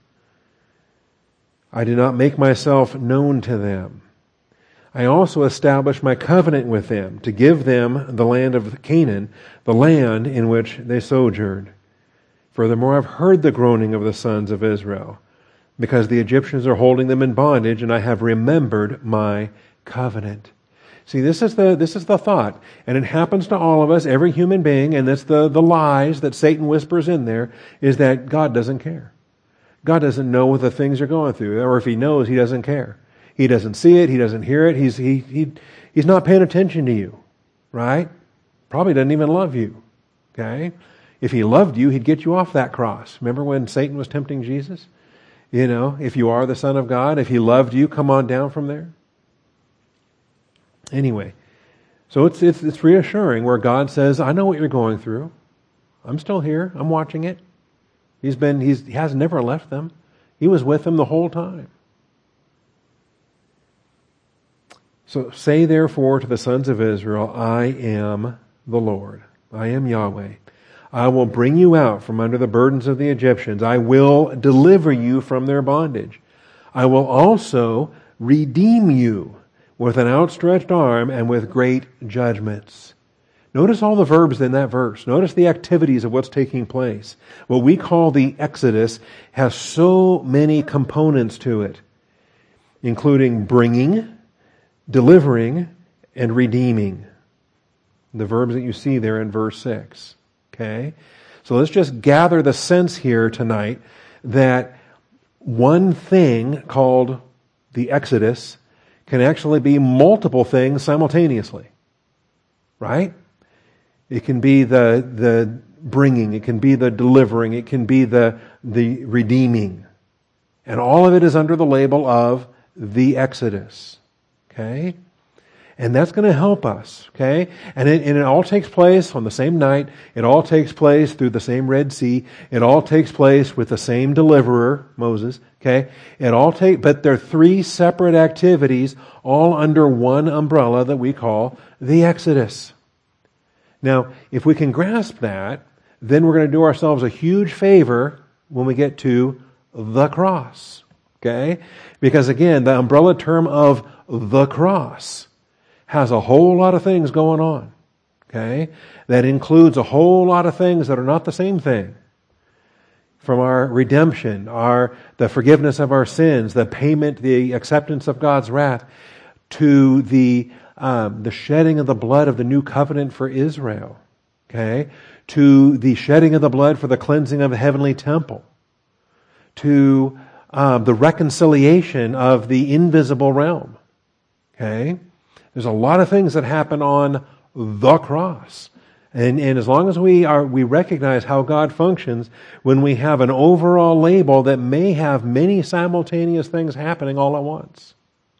I did not make myself known to them. I also established my covenant with them to give them the land of Canaan, the land in which they sojourned. Furthermore, I've heard the groaning of the sons of Israel, because the Egyptians are holding them in bondage, and I have remembered my covenant. See, this is the this is the thought, and it happens to all of us, every human being, and that's the, the lies that Satan whispers in there, is that God doesn't care. God doesn't know the things you're going through, or if he knows, he doesn't care. He doesn't see it. He doesn't hear it. He's he he he's not paying attention to you, right? Probably doesn't even love you. Okay, if he loved you, he'd get you off that cross. Remember when Satan was tempting Jesus? You know, if you are the Son of God, if he loved you, come on down from there. Anyway, so it's it's it's reassuring where God says, "I know what you're going through. I'm still here. I'm watching it." He's been he's he has never left them. He was with them the whole time. So say therefore to the sons of Israel, I am the Lord. I am Yahweh. I will bring you out from under the burdens of the Egyptians. I will deliver you from their bondage. I will also redeem you with an outstretched arm and with great judgments. Notice all the verbs in that verse. Notice the activities of what's taking place. What we call the Exodus has so many components to it, including bringing, delivering, and redeeming. The verbs that you see there in verse six. Okay? So let's just gather the sense here tonight that one thing called the Exodus can actually be multiple things simultaneously. Right? It can be the the bringing, it can be the delivering, it can be the the redeeming. And all of it is under the label of the Exodus. Okay? And that's going to help us. Okay? And it, and it all takes place on the same night. It all takes place through the same Red Sea. It all takes place with the same deliverer, Moses. Okay? It all take, but they're three separate activities all under one umbrella that we call the Exodus. Now, if we can grasp that, then we're going to do ourselves a huge favor when we get to the cross. Okay? Because again, the umbrella term of the cross has a whole lot of things going on. Okay? That includes a whole lot of things that are not the same thing. From our redemption, our the forgiveness of our sins, the payment, the acceptance of God's wrath, to the um, the shedding of the blood of the new covenant for Israel. Okay? To the shedding of the blood for the cleansing of the heavenly temple. To um, the reconciliation of the invisible realm. Okay? There's a lot of things that happen on the cross. And, and as long as we are, we recognize how God functions, when we have an overall label that may have many simultaneous things happening all at once.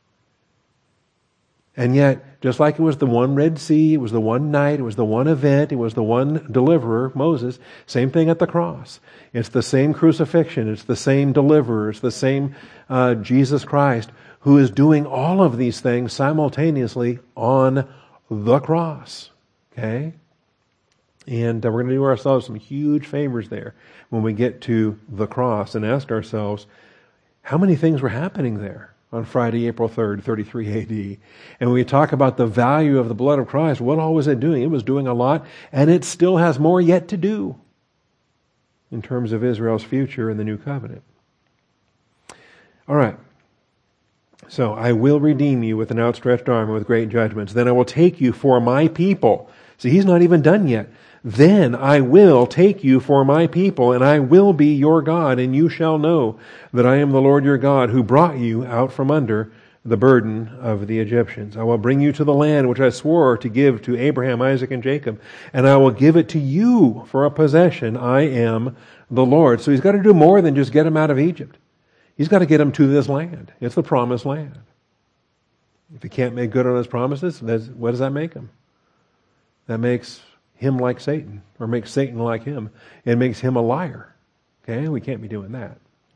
And yet, just like it was the one Red Sea, it was the one night, it was the one event, it was the one deliverer, Moses, same thing at the cross. It's the same crucifixion, it's the same deliverer, it's the same uh, Jesus Christ, who is doing all of these things simultaneously on the cross. Okay? And uh, we're going to do ourselves some huge favors there when we get to the cross and ask ourselves, how many things were happening there on Friday, April third, thirty-three A D? And when we talk about the value of the blood of Christ, what all was it doing? It was doing a lot, and it still has more yet to do in terms of Israel's future in the new covenant. All right. So, I will redeem you with an outstretched arm and with great judgments. Then I will take you for my people. See, he's not even done yet. then I will take you for my people, and I will be your God, and you shall know that I am the Lord your God, who brought you out from under the burden of the Egyptians. I will bring you to the land which I swore to give to Abraham, Isaac, and Jacob, and I will give it to you for a possession. I am the Lord. So he's got to do more than just get them out of Egypt. He's got to get them to this land. It's the promised land. If he can't make good on his promises, what does that make him? That makes him like Satan, or makes Satan like him. It makes him a liar. Okay? We can't be doing that.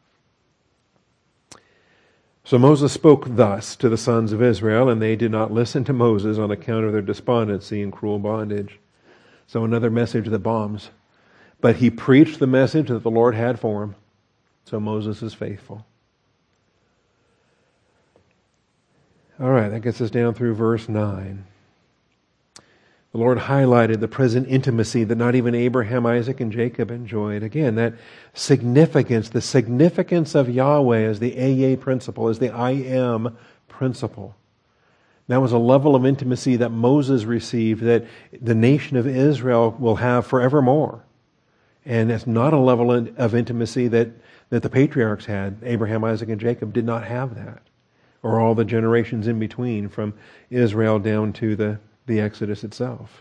So Moses spoke thus to the sons of Israel, and they did not listen to Moses on account of their despondency and cruel bondage. So another message that bombs. But he preached the message that the Lord had for him. So Moses is faithful. All right, that gets us down through verse nine. The Lord highlighted the present intimacy that not even Abraham, Isaac, and Jacob enjoyed. Again, that significance, the significance of Yahweh as the A-Y principle, as the I am principle. That was a level of intimacy that Moses received that the nation of Israel will have forevermore. And it's not a level of intimacy that, that the patriarchs had. Abraham, Isaac, and Jacob did not have that. Or all the generations in between from Israel down to the the Exodus itself.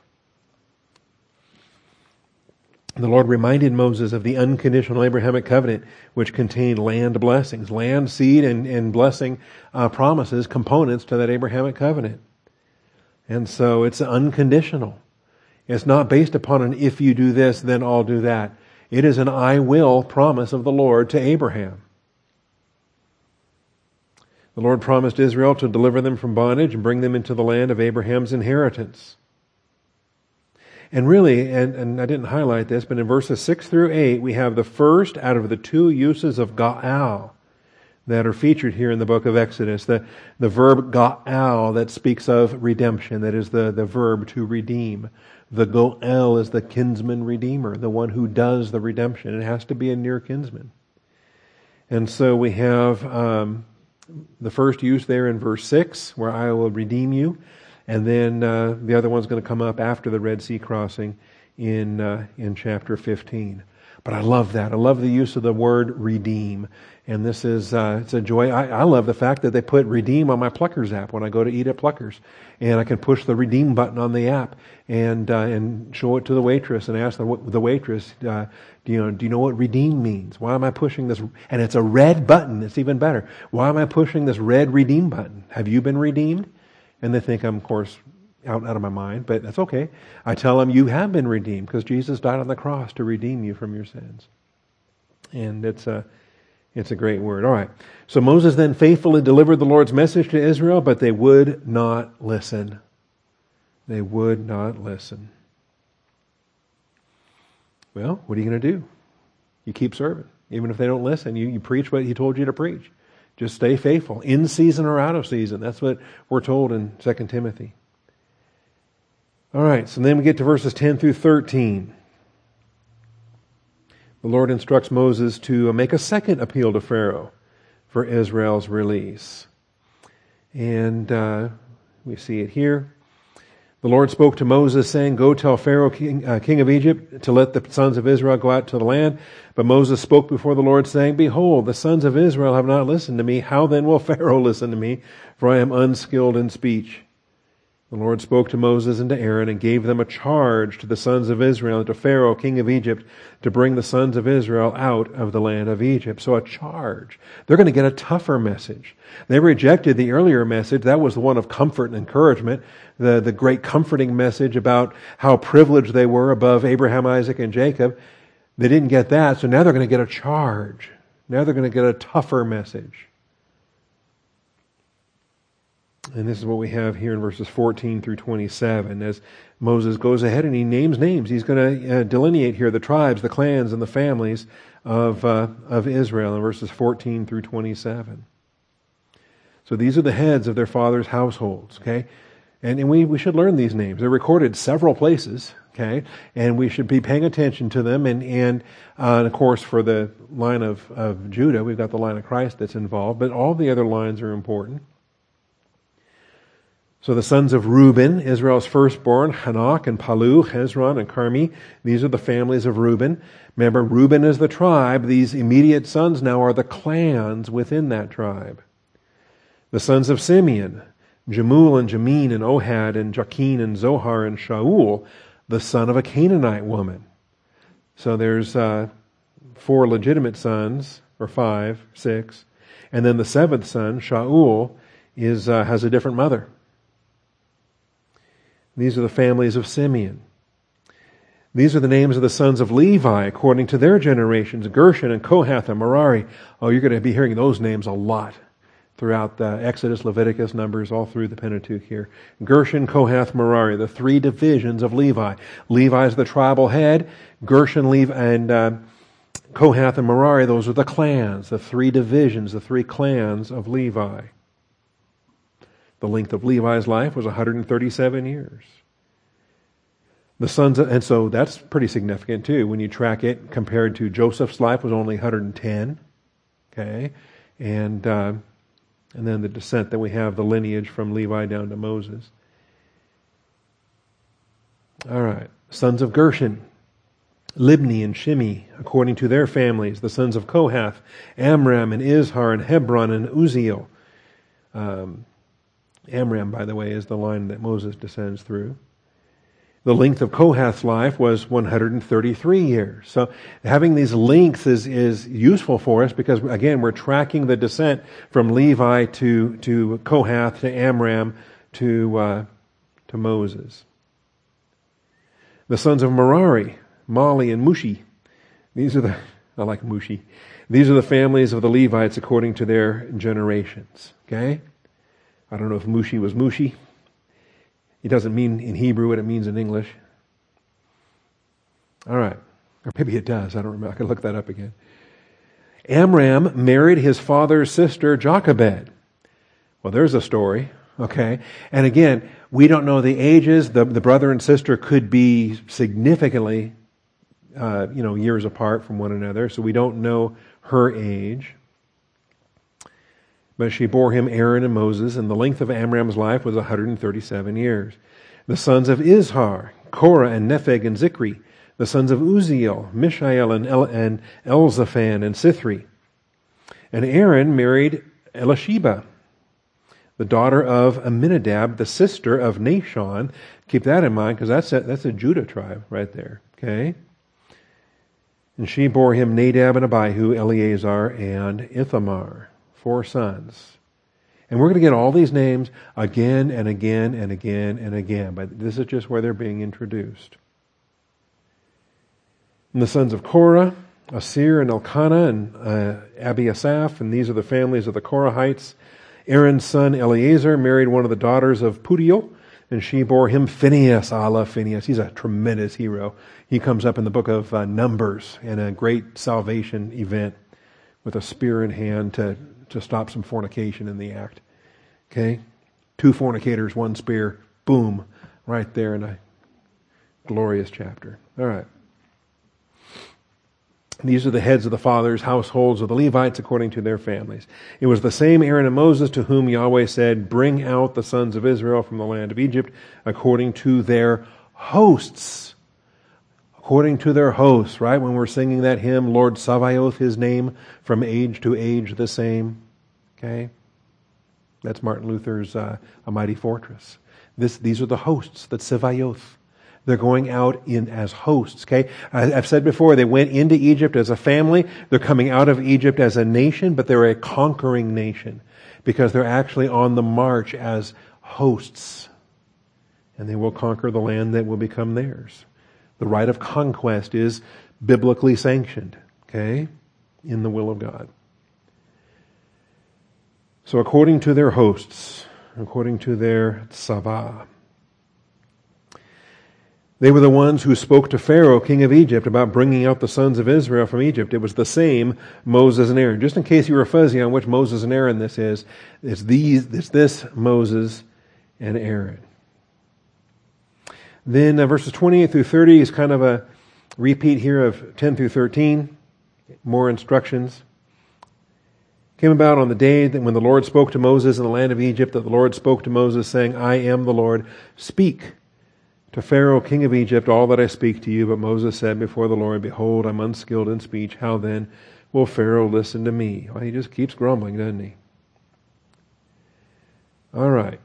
The Lord reminded Moses of the unconditional Abrahamic covenant, which contained land blessings, land, seed, and, and blessing uh, promises, components to that Abrahamic covenant. And so it's unconditional. It's not based upon an if you do this, then I'll do that. It is an I will promise of the Lord to Abraham. The Lord promised Israel to deliver them from bondage and bring them into the land of Abraham's inheritance. And really, and, and I didn't highlight this, but in verses six through eight, we have the first out of the two uses of Ga'al that are featured here in the book of Exodus. The, the verb Ga'al that speaks of redemption, that is the, the verb to redeem. The Go'el is the kinsman redeemer, the one who does the redemption. It has to be a near kinsman. And so we have um, the first use there in verse six, where I will redeem you. And then uh, the other one's going to come up after the Red Sea crossing in uh, in chapter fifteen. But I love that. I love the use of the word redeem. And this is, uh, it's a joy. I, I love the fact that they put redeem on my Pluckers app when I go to eat at Pluckers. And I can push the redeem button on the app and uh, and show it to the waitress and ask the, the waitress, uh, do you know, do you know what redeem means? Why am I pushing this? And it's a red button. It's even better. Why am I pushing this red redeem button? Have you been redeemed? And they think I'm, of course, out, out of my mind, but that's okay. I tell them you have been redeemed because Jesus died on the cross to redeem you from your sins. And it's a, it's a great word. All right. So Moses then faithfully delivered the Lord's message to Israel, but they would not listen. They would not listen. Well, what are you going to do? You keep serving. Even if they don't listen, you, you preach what he told you to preach. Just stay faithful, in season or out of season. That's what we're told in Second Timothy. All right, so then we get to verses ten through thirteen. The Lord instructs Moses to make a second appeal to Pharaoh for Israel's release. And uh, we see it here. The Lord spoke to Moses, saying, Go tell Pharaoh, king, uh, king of Egypt, to let the sons of Israel go out to the land. But Moses spoke before the Lord, saying, Behold, the sons of Israel have not listened to me. How then will Pharaoh listen to me? For I am unskilled in speech. The Lord spoke to Moses and to Aaron and gave them a charge to the sons of Israel and to Pharaoh, king of Egypt, to bring the sons of Israel out of the land of Egypt. So a charge. They're going to get a tougher message. They rejected the earlier message. That was the one of comfort and encouragement, the, the great comforting message about how privileged they were above Abraham, Isaac, and Jacob. They didn't get that, so now they're going to get a charge. Now they're going to get a tougher message. And this is what we have here in verses fourteen through twenty-seven. As Moses goes ahead and he names names, he's going to uh, delineate here the tribes, the clans, and the families of uh, of Israel in verses fourteen through twenty-seven. So these are the heads of their fathers' households, okay? And, and we, we should learn these names. They're recorded several places, okay? And we should be paying attention to them. And, and, uh, and of course, for the line of, of Judah, we've got the line of Christ that's involved, but all the other lines are important. So the sons of Reuben, Israel's firstborn, Hanok and Palu, Hezron and Carmi. These are the families of Reuben. Remember, Reuben is the tribe. These immediate sons now are the clans within that tribe. The sons of Simeon, Jemuel and Jamin and Ohad and Jachin and Zohar and Shaul, the son of a Canaanite woman. So there's uh, four legitimate sons, or five, six. And then the seventh son, Shaul, is uh, has a different mother. These are the families of Simeon. These are the names of the sons of Levi according to their generations, Gershon and Kohath and Merari. Oh, you're going to be hearing those names a lot throughout the Exodus, Leviticus, Numbers, all through the Pentateuch here. Gershon, Kohath, Merari, the three divisions of Levi. Levi is the tribal head. Gershon, Levi, and uh, Kohath and Merari, those are the clans, the three divisions, the three clans of Levi. The length of Levi's life was one hundred thirty-seven years. The sons of, and so that's pretty significant too. When you track it compared to Joseph's life was only one hundred ten. Okay, and uh, and then the descent that we have, the lineage from Levi down to Moses. All right, sons of Gershon, Libni and Shimi, according to their families. The sons of Kohath, Amram and Izhar and Hebron and Uzziel. Um, Amram, by the way, is the line that Moses descends through. The length of Kohath's life was one hundred thirty-three years. So having these lengths is, is useful for us because, again, we're tracking the descent from Levi to, to Kohath to Amram to, uh, to Moses. The sons of Merari, Mali and Mushi. These are the, I like Mushi. These are the families of the Levites according to their generations. Okay? I don't know if Mushi was Mushi. It doesn't mean in Hebrew what it means in English. All right. Or maybe it does. I don't remember. I can look that up again. Amram married his father's sister, Jochebed. Well, there's a story. Okay. And again, we don't know the ages. The, the brother and sister could be significantly, uh, you know, years apart from one another. So we don't know her age. But she bore him Aaron and Moses, and the length of Amram's life was one hundred thirty-seven years. The sons of Izhar, Korah and Nepheg and Zikri. The sons of Uzziel, Mishael and, El- and Elzaphan and Sithri. And Aaron married Elisheba, the daughter of Aminadab, the sister of Nahshon. Keep that in mind, because that's a, that's a Judah tribe right there. Okay? And she bore him Nadab and Abihu, Eleazar and Ithamar. Four sons. And we're going to get all these names again and again and again and again. But this is just where they're being introduced. And the sons of Korah, Asir and Elkanah and uh, Abiasaph. And these are the families of the Korahites. Aaron's son Eleazar married one of the daughters of Putiel. And she bore him Phinehas. I love Phinehas. He's a tremendous hero. He comes up in the book of uh, Numbers in a great salvation event with a spear in hand to to stop some fornication in the act. Okay? Two fornicators, one spear, boom, right there in a glorious chapter. All right. These are the heads of the fathers' households of the Levites according to their families. It was the same Aaron and Moses to whom Yahweh said, "Bring out the sons of Israel from the land of Egypt according to their hosts." According to their hosts, right? When we're singing that hymn, Lord Sabaoth, his name, from age to age the same. Okay? That's Martin Luther's uh, A Mighty Fortress. This, these are the hosts, the Sabaoth. They're going out in as hosts. Okay? I, I've said before, they went into Egypt as a family. They're coming out of Egypt as a nation, but they're a conquering nation because they're actually on the march as hosts. And they will conquer the land that will become theirs. The right of conquest is biblically sanctioned, okay, in the will of God. So according to their hosts, according to their tzavah, they were the ones who spoke to Pharaoh, king of Egypt, about bringing out the sons of Israel from Egypt. It was the same Moses and Aaron. Just in case you were fuzzy on which Moses and Aaron this is, it's these, it's this Moses and Aaron. Then uh, verses twenty-eight through thirty is kind of a repeat here of ten through thirteen. More instructions. Came about on the day that when the Lord spoke to Moses in the land of Egypt, that the Lord spoke to Moses, saying, I am the Lord. Speak to Pharaoh, king of Egypt, all that I speak to you. But Moses said before the Lord, Behold, I'm unskilled in speech. How then will Pharaoh listen to me? Well, he just keeps grumbling, doesn't he? All right.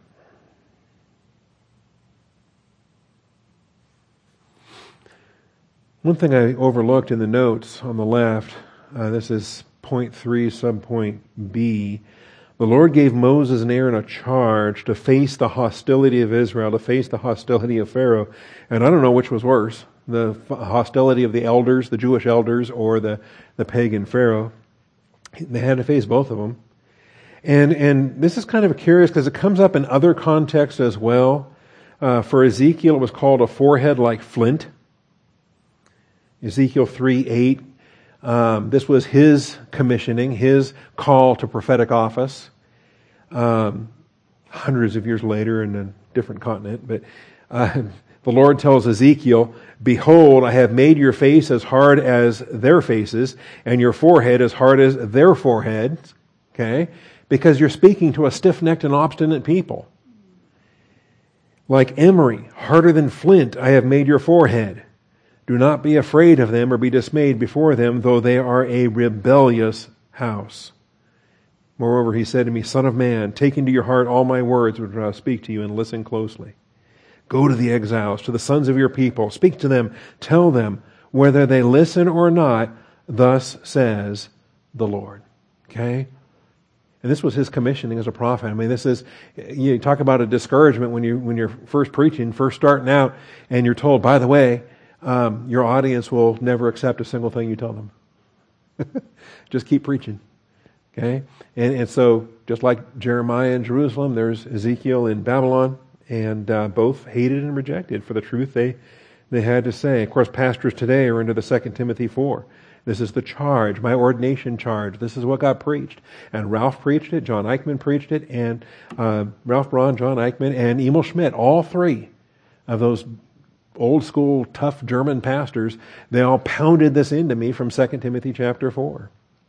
One thing I overlooked in the notes on the left, uh, this is point three, subpoint B. The Lord gave Moses and Aaron a charge to face the hostility of Israel, to face the hostility of Pharaoh. And I don't know which was worse, the hostility of the elders, the Jewish elders, or the, the pagan Pharaoh. They had to face both of them. And, and this is kind of curious because it comes up in other contexts as well. Uh, for Ezekiel, it was called a forehead like flint. Ezekiel three eight. Um, this was his commissioning, his call to prophetic office. Um, hundreds of years later in a different continent. But uh, the Lord tells Ezekiel, Behold, I have made your face as hard as their faces, and your forehead as hard as their foreheads. Okay? Because you're speaking to a stiff-necked and obstinate people. Like emery, harder than flint, I have made your forehead. Do not be afraid of them or be dismayed before them, though they are a rebellious house. Moreover, he said to me, Son of man, take into your heart all my words which I speak to you, and listen closely. Go to the exiles, to the sons of your people. Speak to them, tell them, whether they listen or not, thus says the Lord. Okay? And this was his commissioning as a prophet. I mean, this is, you talk about a discouragement when, you, when you're first preaching, first starting out, and you're told, by the way, Um, your audience will never accept a single thing you tell them. Just keep preaching. Okay? And, and so, just like Jeremiah in Jerusalem, there's Ezekiel in Babylon, and uh, both hated and rejected for the truth they, they had to say. Of course, pastors today are into the Second Timothy four. This is the charge, my ordination charge. This is what got preached. And Ralph preached it, John Eichmann preached it, and uh, Ralph Braun, John Eichmann, and Emil Schmidt, all three of those old school, tough German pastors, they all pounded this into me from Second Timothy chapter four.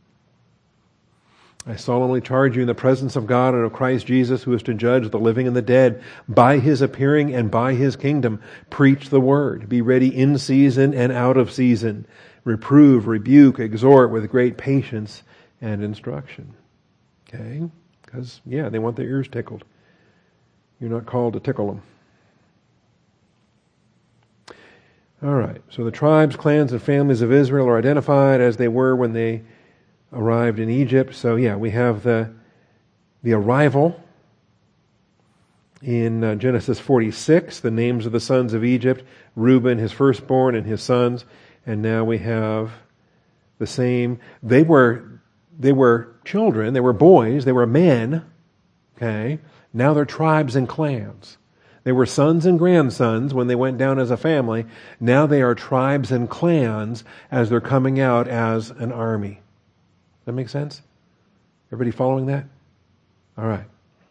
I solemnly charge you in the presence of God and of Christ Jesus, who is to judge the living and the dead, by his appearing and by his kingdom. Preach the word. Be ready in season and out of season. Reprove, rebuke, exhort with great patience and instruction. Okay? Because, yeah, they want their ears tickled. You're not called to tickle them. All right, so the tribes, clans, and families of Israel are identified as they were when they arrived in Egypt. So yeah, we have the the arrival in uh, Genesis forty-six, the names of the sons of Egypt, Reuben, his firstborn, and his sons. And now we have the same. They were they were children, they were boys, they were men. Okay, now they're tribes and clans. They were sons and grandsons when they went down as a family. Now they are tribes and clans as they're coming out as an army. Does that make sense? Everybody following that? All right.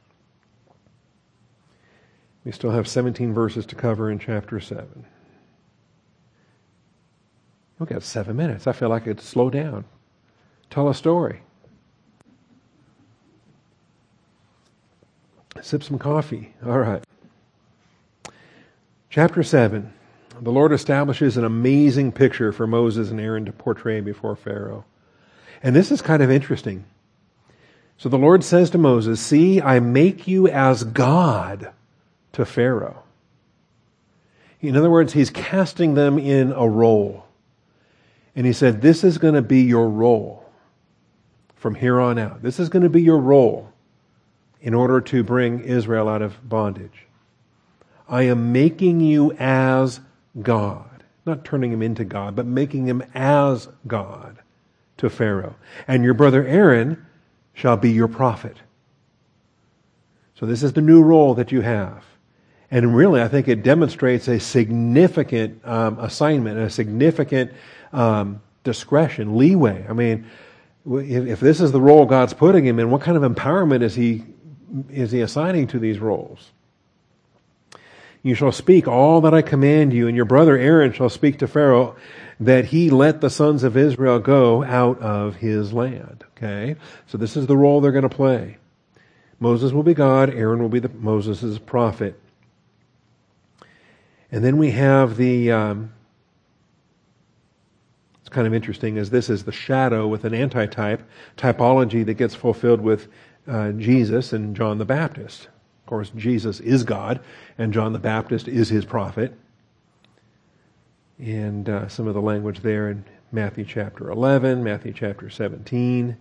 We still have seventeen verses to cover in chapter seven. We've got seven minutes. I feel like I could slow down. Tell a story. Sip some coffee. All right. Chapter seven, the Lord establishes an amazing picture for Moses and Aaron to portray before Pharaoh. And this is kind of interesting. So the Lord says to Moses, See, I make you as God to Pharaoh. In other words, he's casting them in a role. And he said, this is going to be your role from here on out. This is going to be your role in order to bring Israel out of bondage. I am making you as God. Not turning him into God, but making him as God to Pharaoh. And your brother Aaron shall be your prophet. So this is the new role that you have. And really, I think it demonstrates a significant um, assignment, a significant um, discretion, leeway. I mean, if, if this is the role God's putting him in, what kind of empowerment is he is he assigning to these roles? You shall speak all that I command you, and your brother Aaron shall speak to Pharaoh, that he let the sons of Israel go out of his land. Okay? So this is the role they're going to play. Moses will be God, Aaron will be the Moses' prophet. And then we have the, um, it's kind of interesting, as this is the shadow with an antitype, typology that gets fulfilled with uh, Jesus and John the Baptist. Of course, Jesus is God, and John the Baptist is his prophet. And uh, some of the language there in Matthew chapter eleven, Matthew chapter seventeen.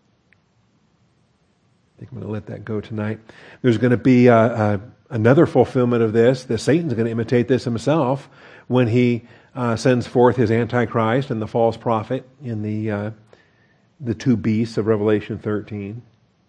I think I'm going to let that go tonight. There's going to be uh, uh, another fulfillment of this, that Satan's going to imitate this himself when he uh, sends forth his Antichrist and the false prophet in the uh, the two beasts of Revelation thirteen.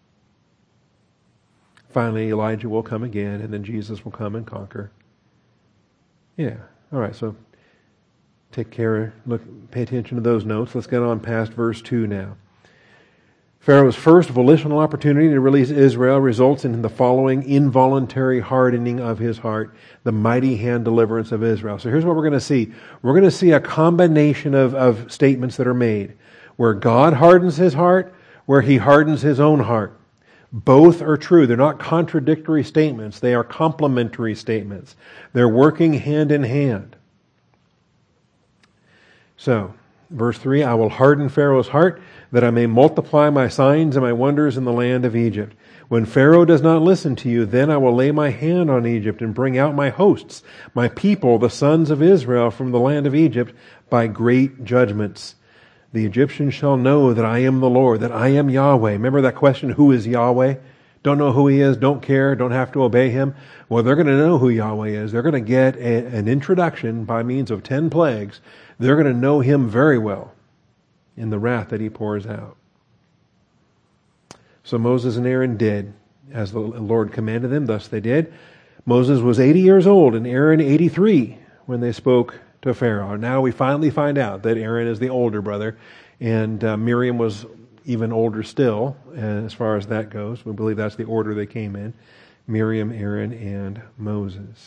Finally, Elijah will come again, and then Jesus will come and conquer. Yeah. All right. So take care. Look. Pay attention to those notes. Let's get on past verse two now. Pharaoh's first volitional opportunity to release Israel results in the following involuntary hardening of his heart, the mighty hand deliverance of Israel. So here's what we're going to see. We're going to see a combination of, of statements that are made, where God hardens his heart, where he hardens his own heart. Both are true. They're not contradictory statements. They are complementary statements. They're working hand in hand. So, verse three, I will harden Pharaoh's heart, that I may multiply my signs and my wonders in the land of Egypt. When Pharaoh does not listen to you, then I will lay my hand on Egypt and bring out my hosts, my people, the sons of Israel, from the land of Egypt by great judgments. The Egyptians shall know that I am the Lord, that I am Yahweh. Remember that question, who is Yahweh? Don't know who he is, don't care, don't have to obey him. Well, they're going to know who Yahweh is. They're going to get a, an introduction by means of ten plagues. They're going to know him very well in the wrath that he pours out. So Moses and Aaron did as the Lord commanded them, thus they did. Moses was eighty years old and Aaron eighty-three when they spoke to Pharaoh. Now we finally find out that Aaron is the older brother, and uh, Miriam was even older still, as far as that goes. We believe that's the order they came in. Miriam, Aaron, and Moses.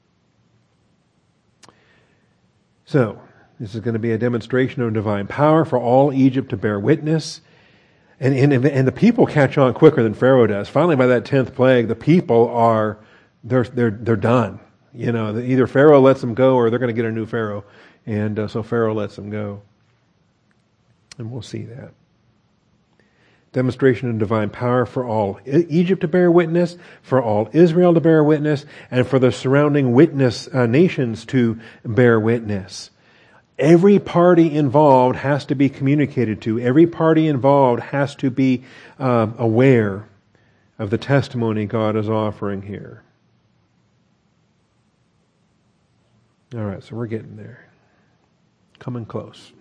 So, this is going to be a demonstration of divine power for all Egypt to bear witness. And, and, and the people catch on quicker than Pharaoh does. Finally, by that tenth plague, the people are, they're, they're, they're done. You know, either Pharaoh lets them go or they're going to get a new Pharaoh. And uh, so Pharaoh lets them go. And we'll see that. Demonstration of divine power for all Egypt to bear witness, for all Israel to bear witness, and for the surrounding witness uh, nations to bear witness. Every party involved has to be communicated to. Every party involved has to be uh, aware of the testimony God is offering here. All right, so we're getting there. Coming close.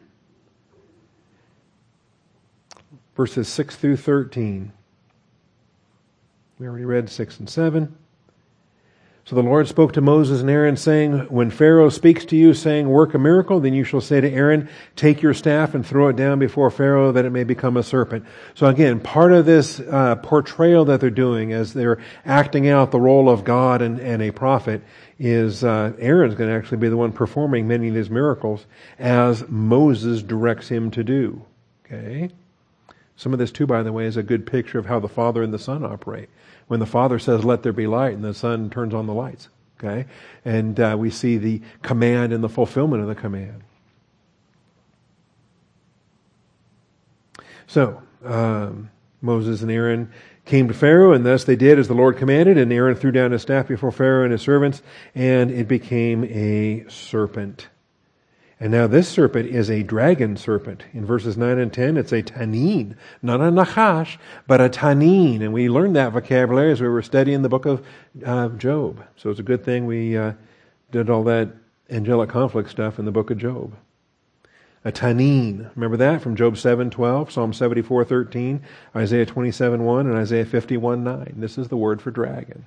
Verses six through thirteen. We already read six and seven. So the Lord spoke to Moses and Aaron, saying, when Pharaoh speaks to you, saying, work a miracle, then you shall say to Aaron, take your staff and throw it down before Pharaoh, that it may become a serpent. So again, part of this uh, portrayal that they're doing as they're acting out the role of God and, and a prophet is uh, Aaron's going to actually be the one performing many of these miracles as Moses directs him to do. Okay? Some of this, too, by the way, is a good picture of how the Father and the Son operate. When the Father says, let there be light, and the Son turns on the lights. Okay? And uh, we see the command and the fulfillment of the command. So, um, Moses and Aaron came to Pharaoh, and thus they did as the Lord commanded, and Aaron threw down his staff before Pharaoh and his servants, and it became a serpent. And now this serpent is a dragon serpent. In verses nine and ten, it's a tanin. Not a nachash, but a tanin. And we learned that vocabulary as we were studying the book of uh, Job. So it's a good thing we uh, did all that angelic conflict stuff in the book of Job. A tanin. Remember that from Job seven twelve, Psalm seventy-four thirteen, Isaiah twenty-seven one, and Isaiah fifty-one nine. This is the word for dragon.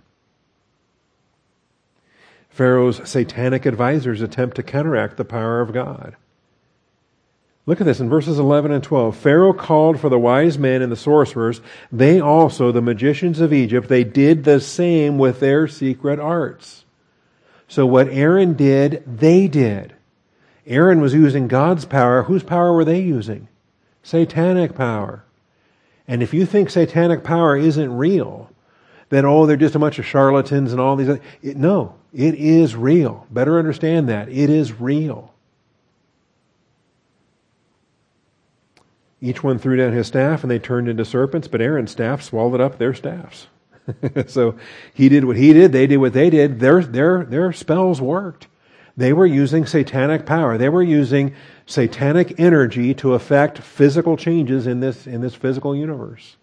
Pharaoh's satanic advisors attempt to counteract the power of God. Look at this in verses eleven and twelve. Pharaoh called for the wise men and the sorcerers. They also, the magicians of Egypt, they did the same with their secret arts. So what Aaron did, they did. Aaron was using God's power. Whose power were they using? Satanic power. And if you think satanic power isn't real, then, oh, they're just a bunch of charlatans and all these other... It, no, it is real. Better understand that. It is real. Each one threw down his staff and they turned into serpents, but Aaron's staff swallowed up their staffs. So he did what he did, they did what they did. Their, their, their spells worked. They were using satanic power. They were using satanic energy to affect physical changes in this, in this physical universe.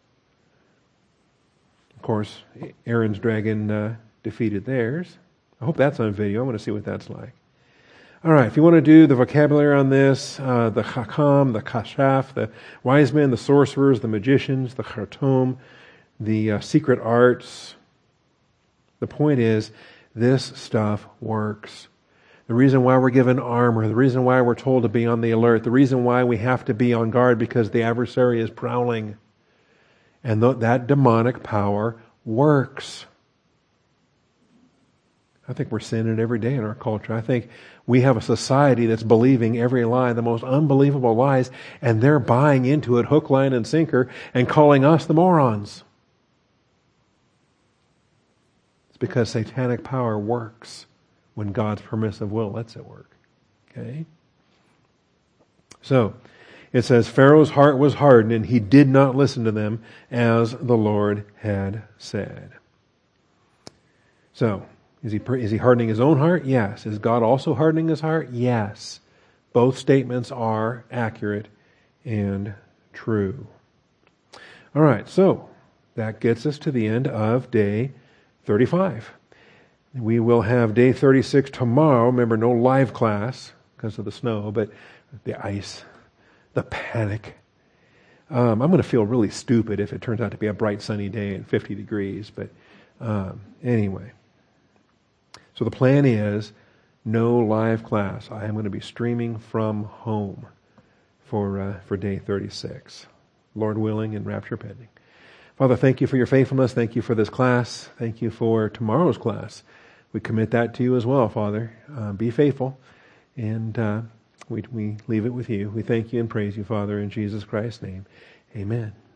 Of course, Aaron's dragon uh, defeated theirs. I hope that's on video. I want to see what that's like. All right, if you want to do the vocabulary on this, uh, the Chakam, the Kashaf, the wise men, the sorcerers, the magicians, the Khartoum, the uh, secret arts. The point is, this stuff works. The reason why we're given armor, the reason why we're told to be on the alert, the reason why we have to be on guard because the adversary is prowling. And th- that demonic power works. I think we're seeing it every day in our culture. I think we have a society that's believing every lie, the most unbelievable lies, and they're buying into it hook, line, and sinker and calling us the morons. It's because satanic power works when God's permissive will lets it work. Okay? So, it says, Pharaoh's heart was hardened, and he did not listen to them as the Lord had said. So, is he, is he hardening his own heart? Yes. Is God also hardening his heart? Yes. Both statements are accurate and true. All right, so that gets us to the end of day thirty-five. We will have day thirty-six tomorrow. Remember, no live class because of the snow, but the ice, the panic. Um, I'm going to feel really stupid if it turns out to be a bright sunny day and fifty degrees, but um, anyway. So the plan is no live class. I am going to be streaming from home for uh, for day thirty-six. Lord willing and rapture pending. Father, thank you for your faithfulness. Thank you for this class. Thank you for tomorrow's class. We commit that to you as well, Father. Uh, be faithful, and uh, we, we leave it with you. We thank you and praise you, Father, in Jesus Christ's name. Amen.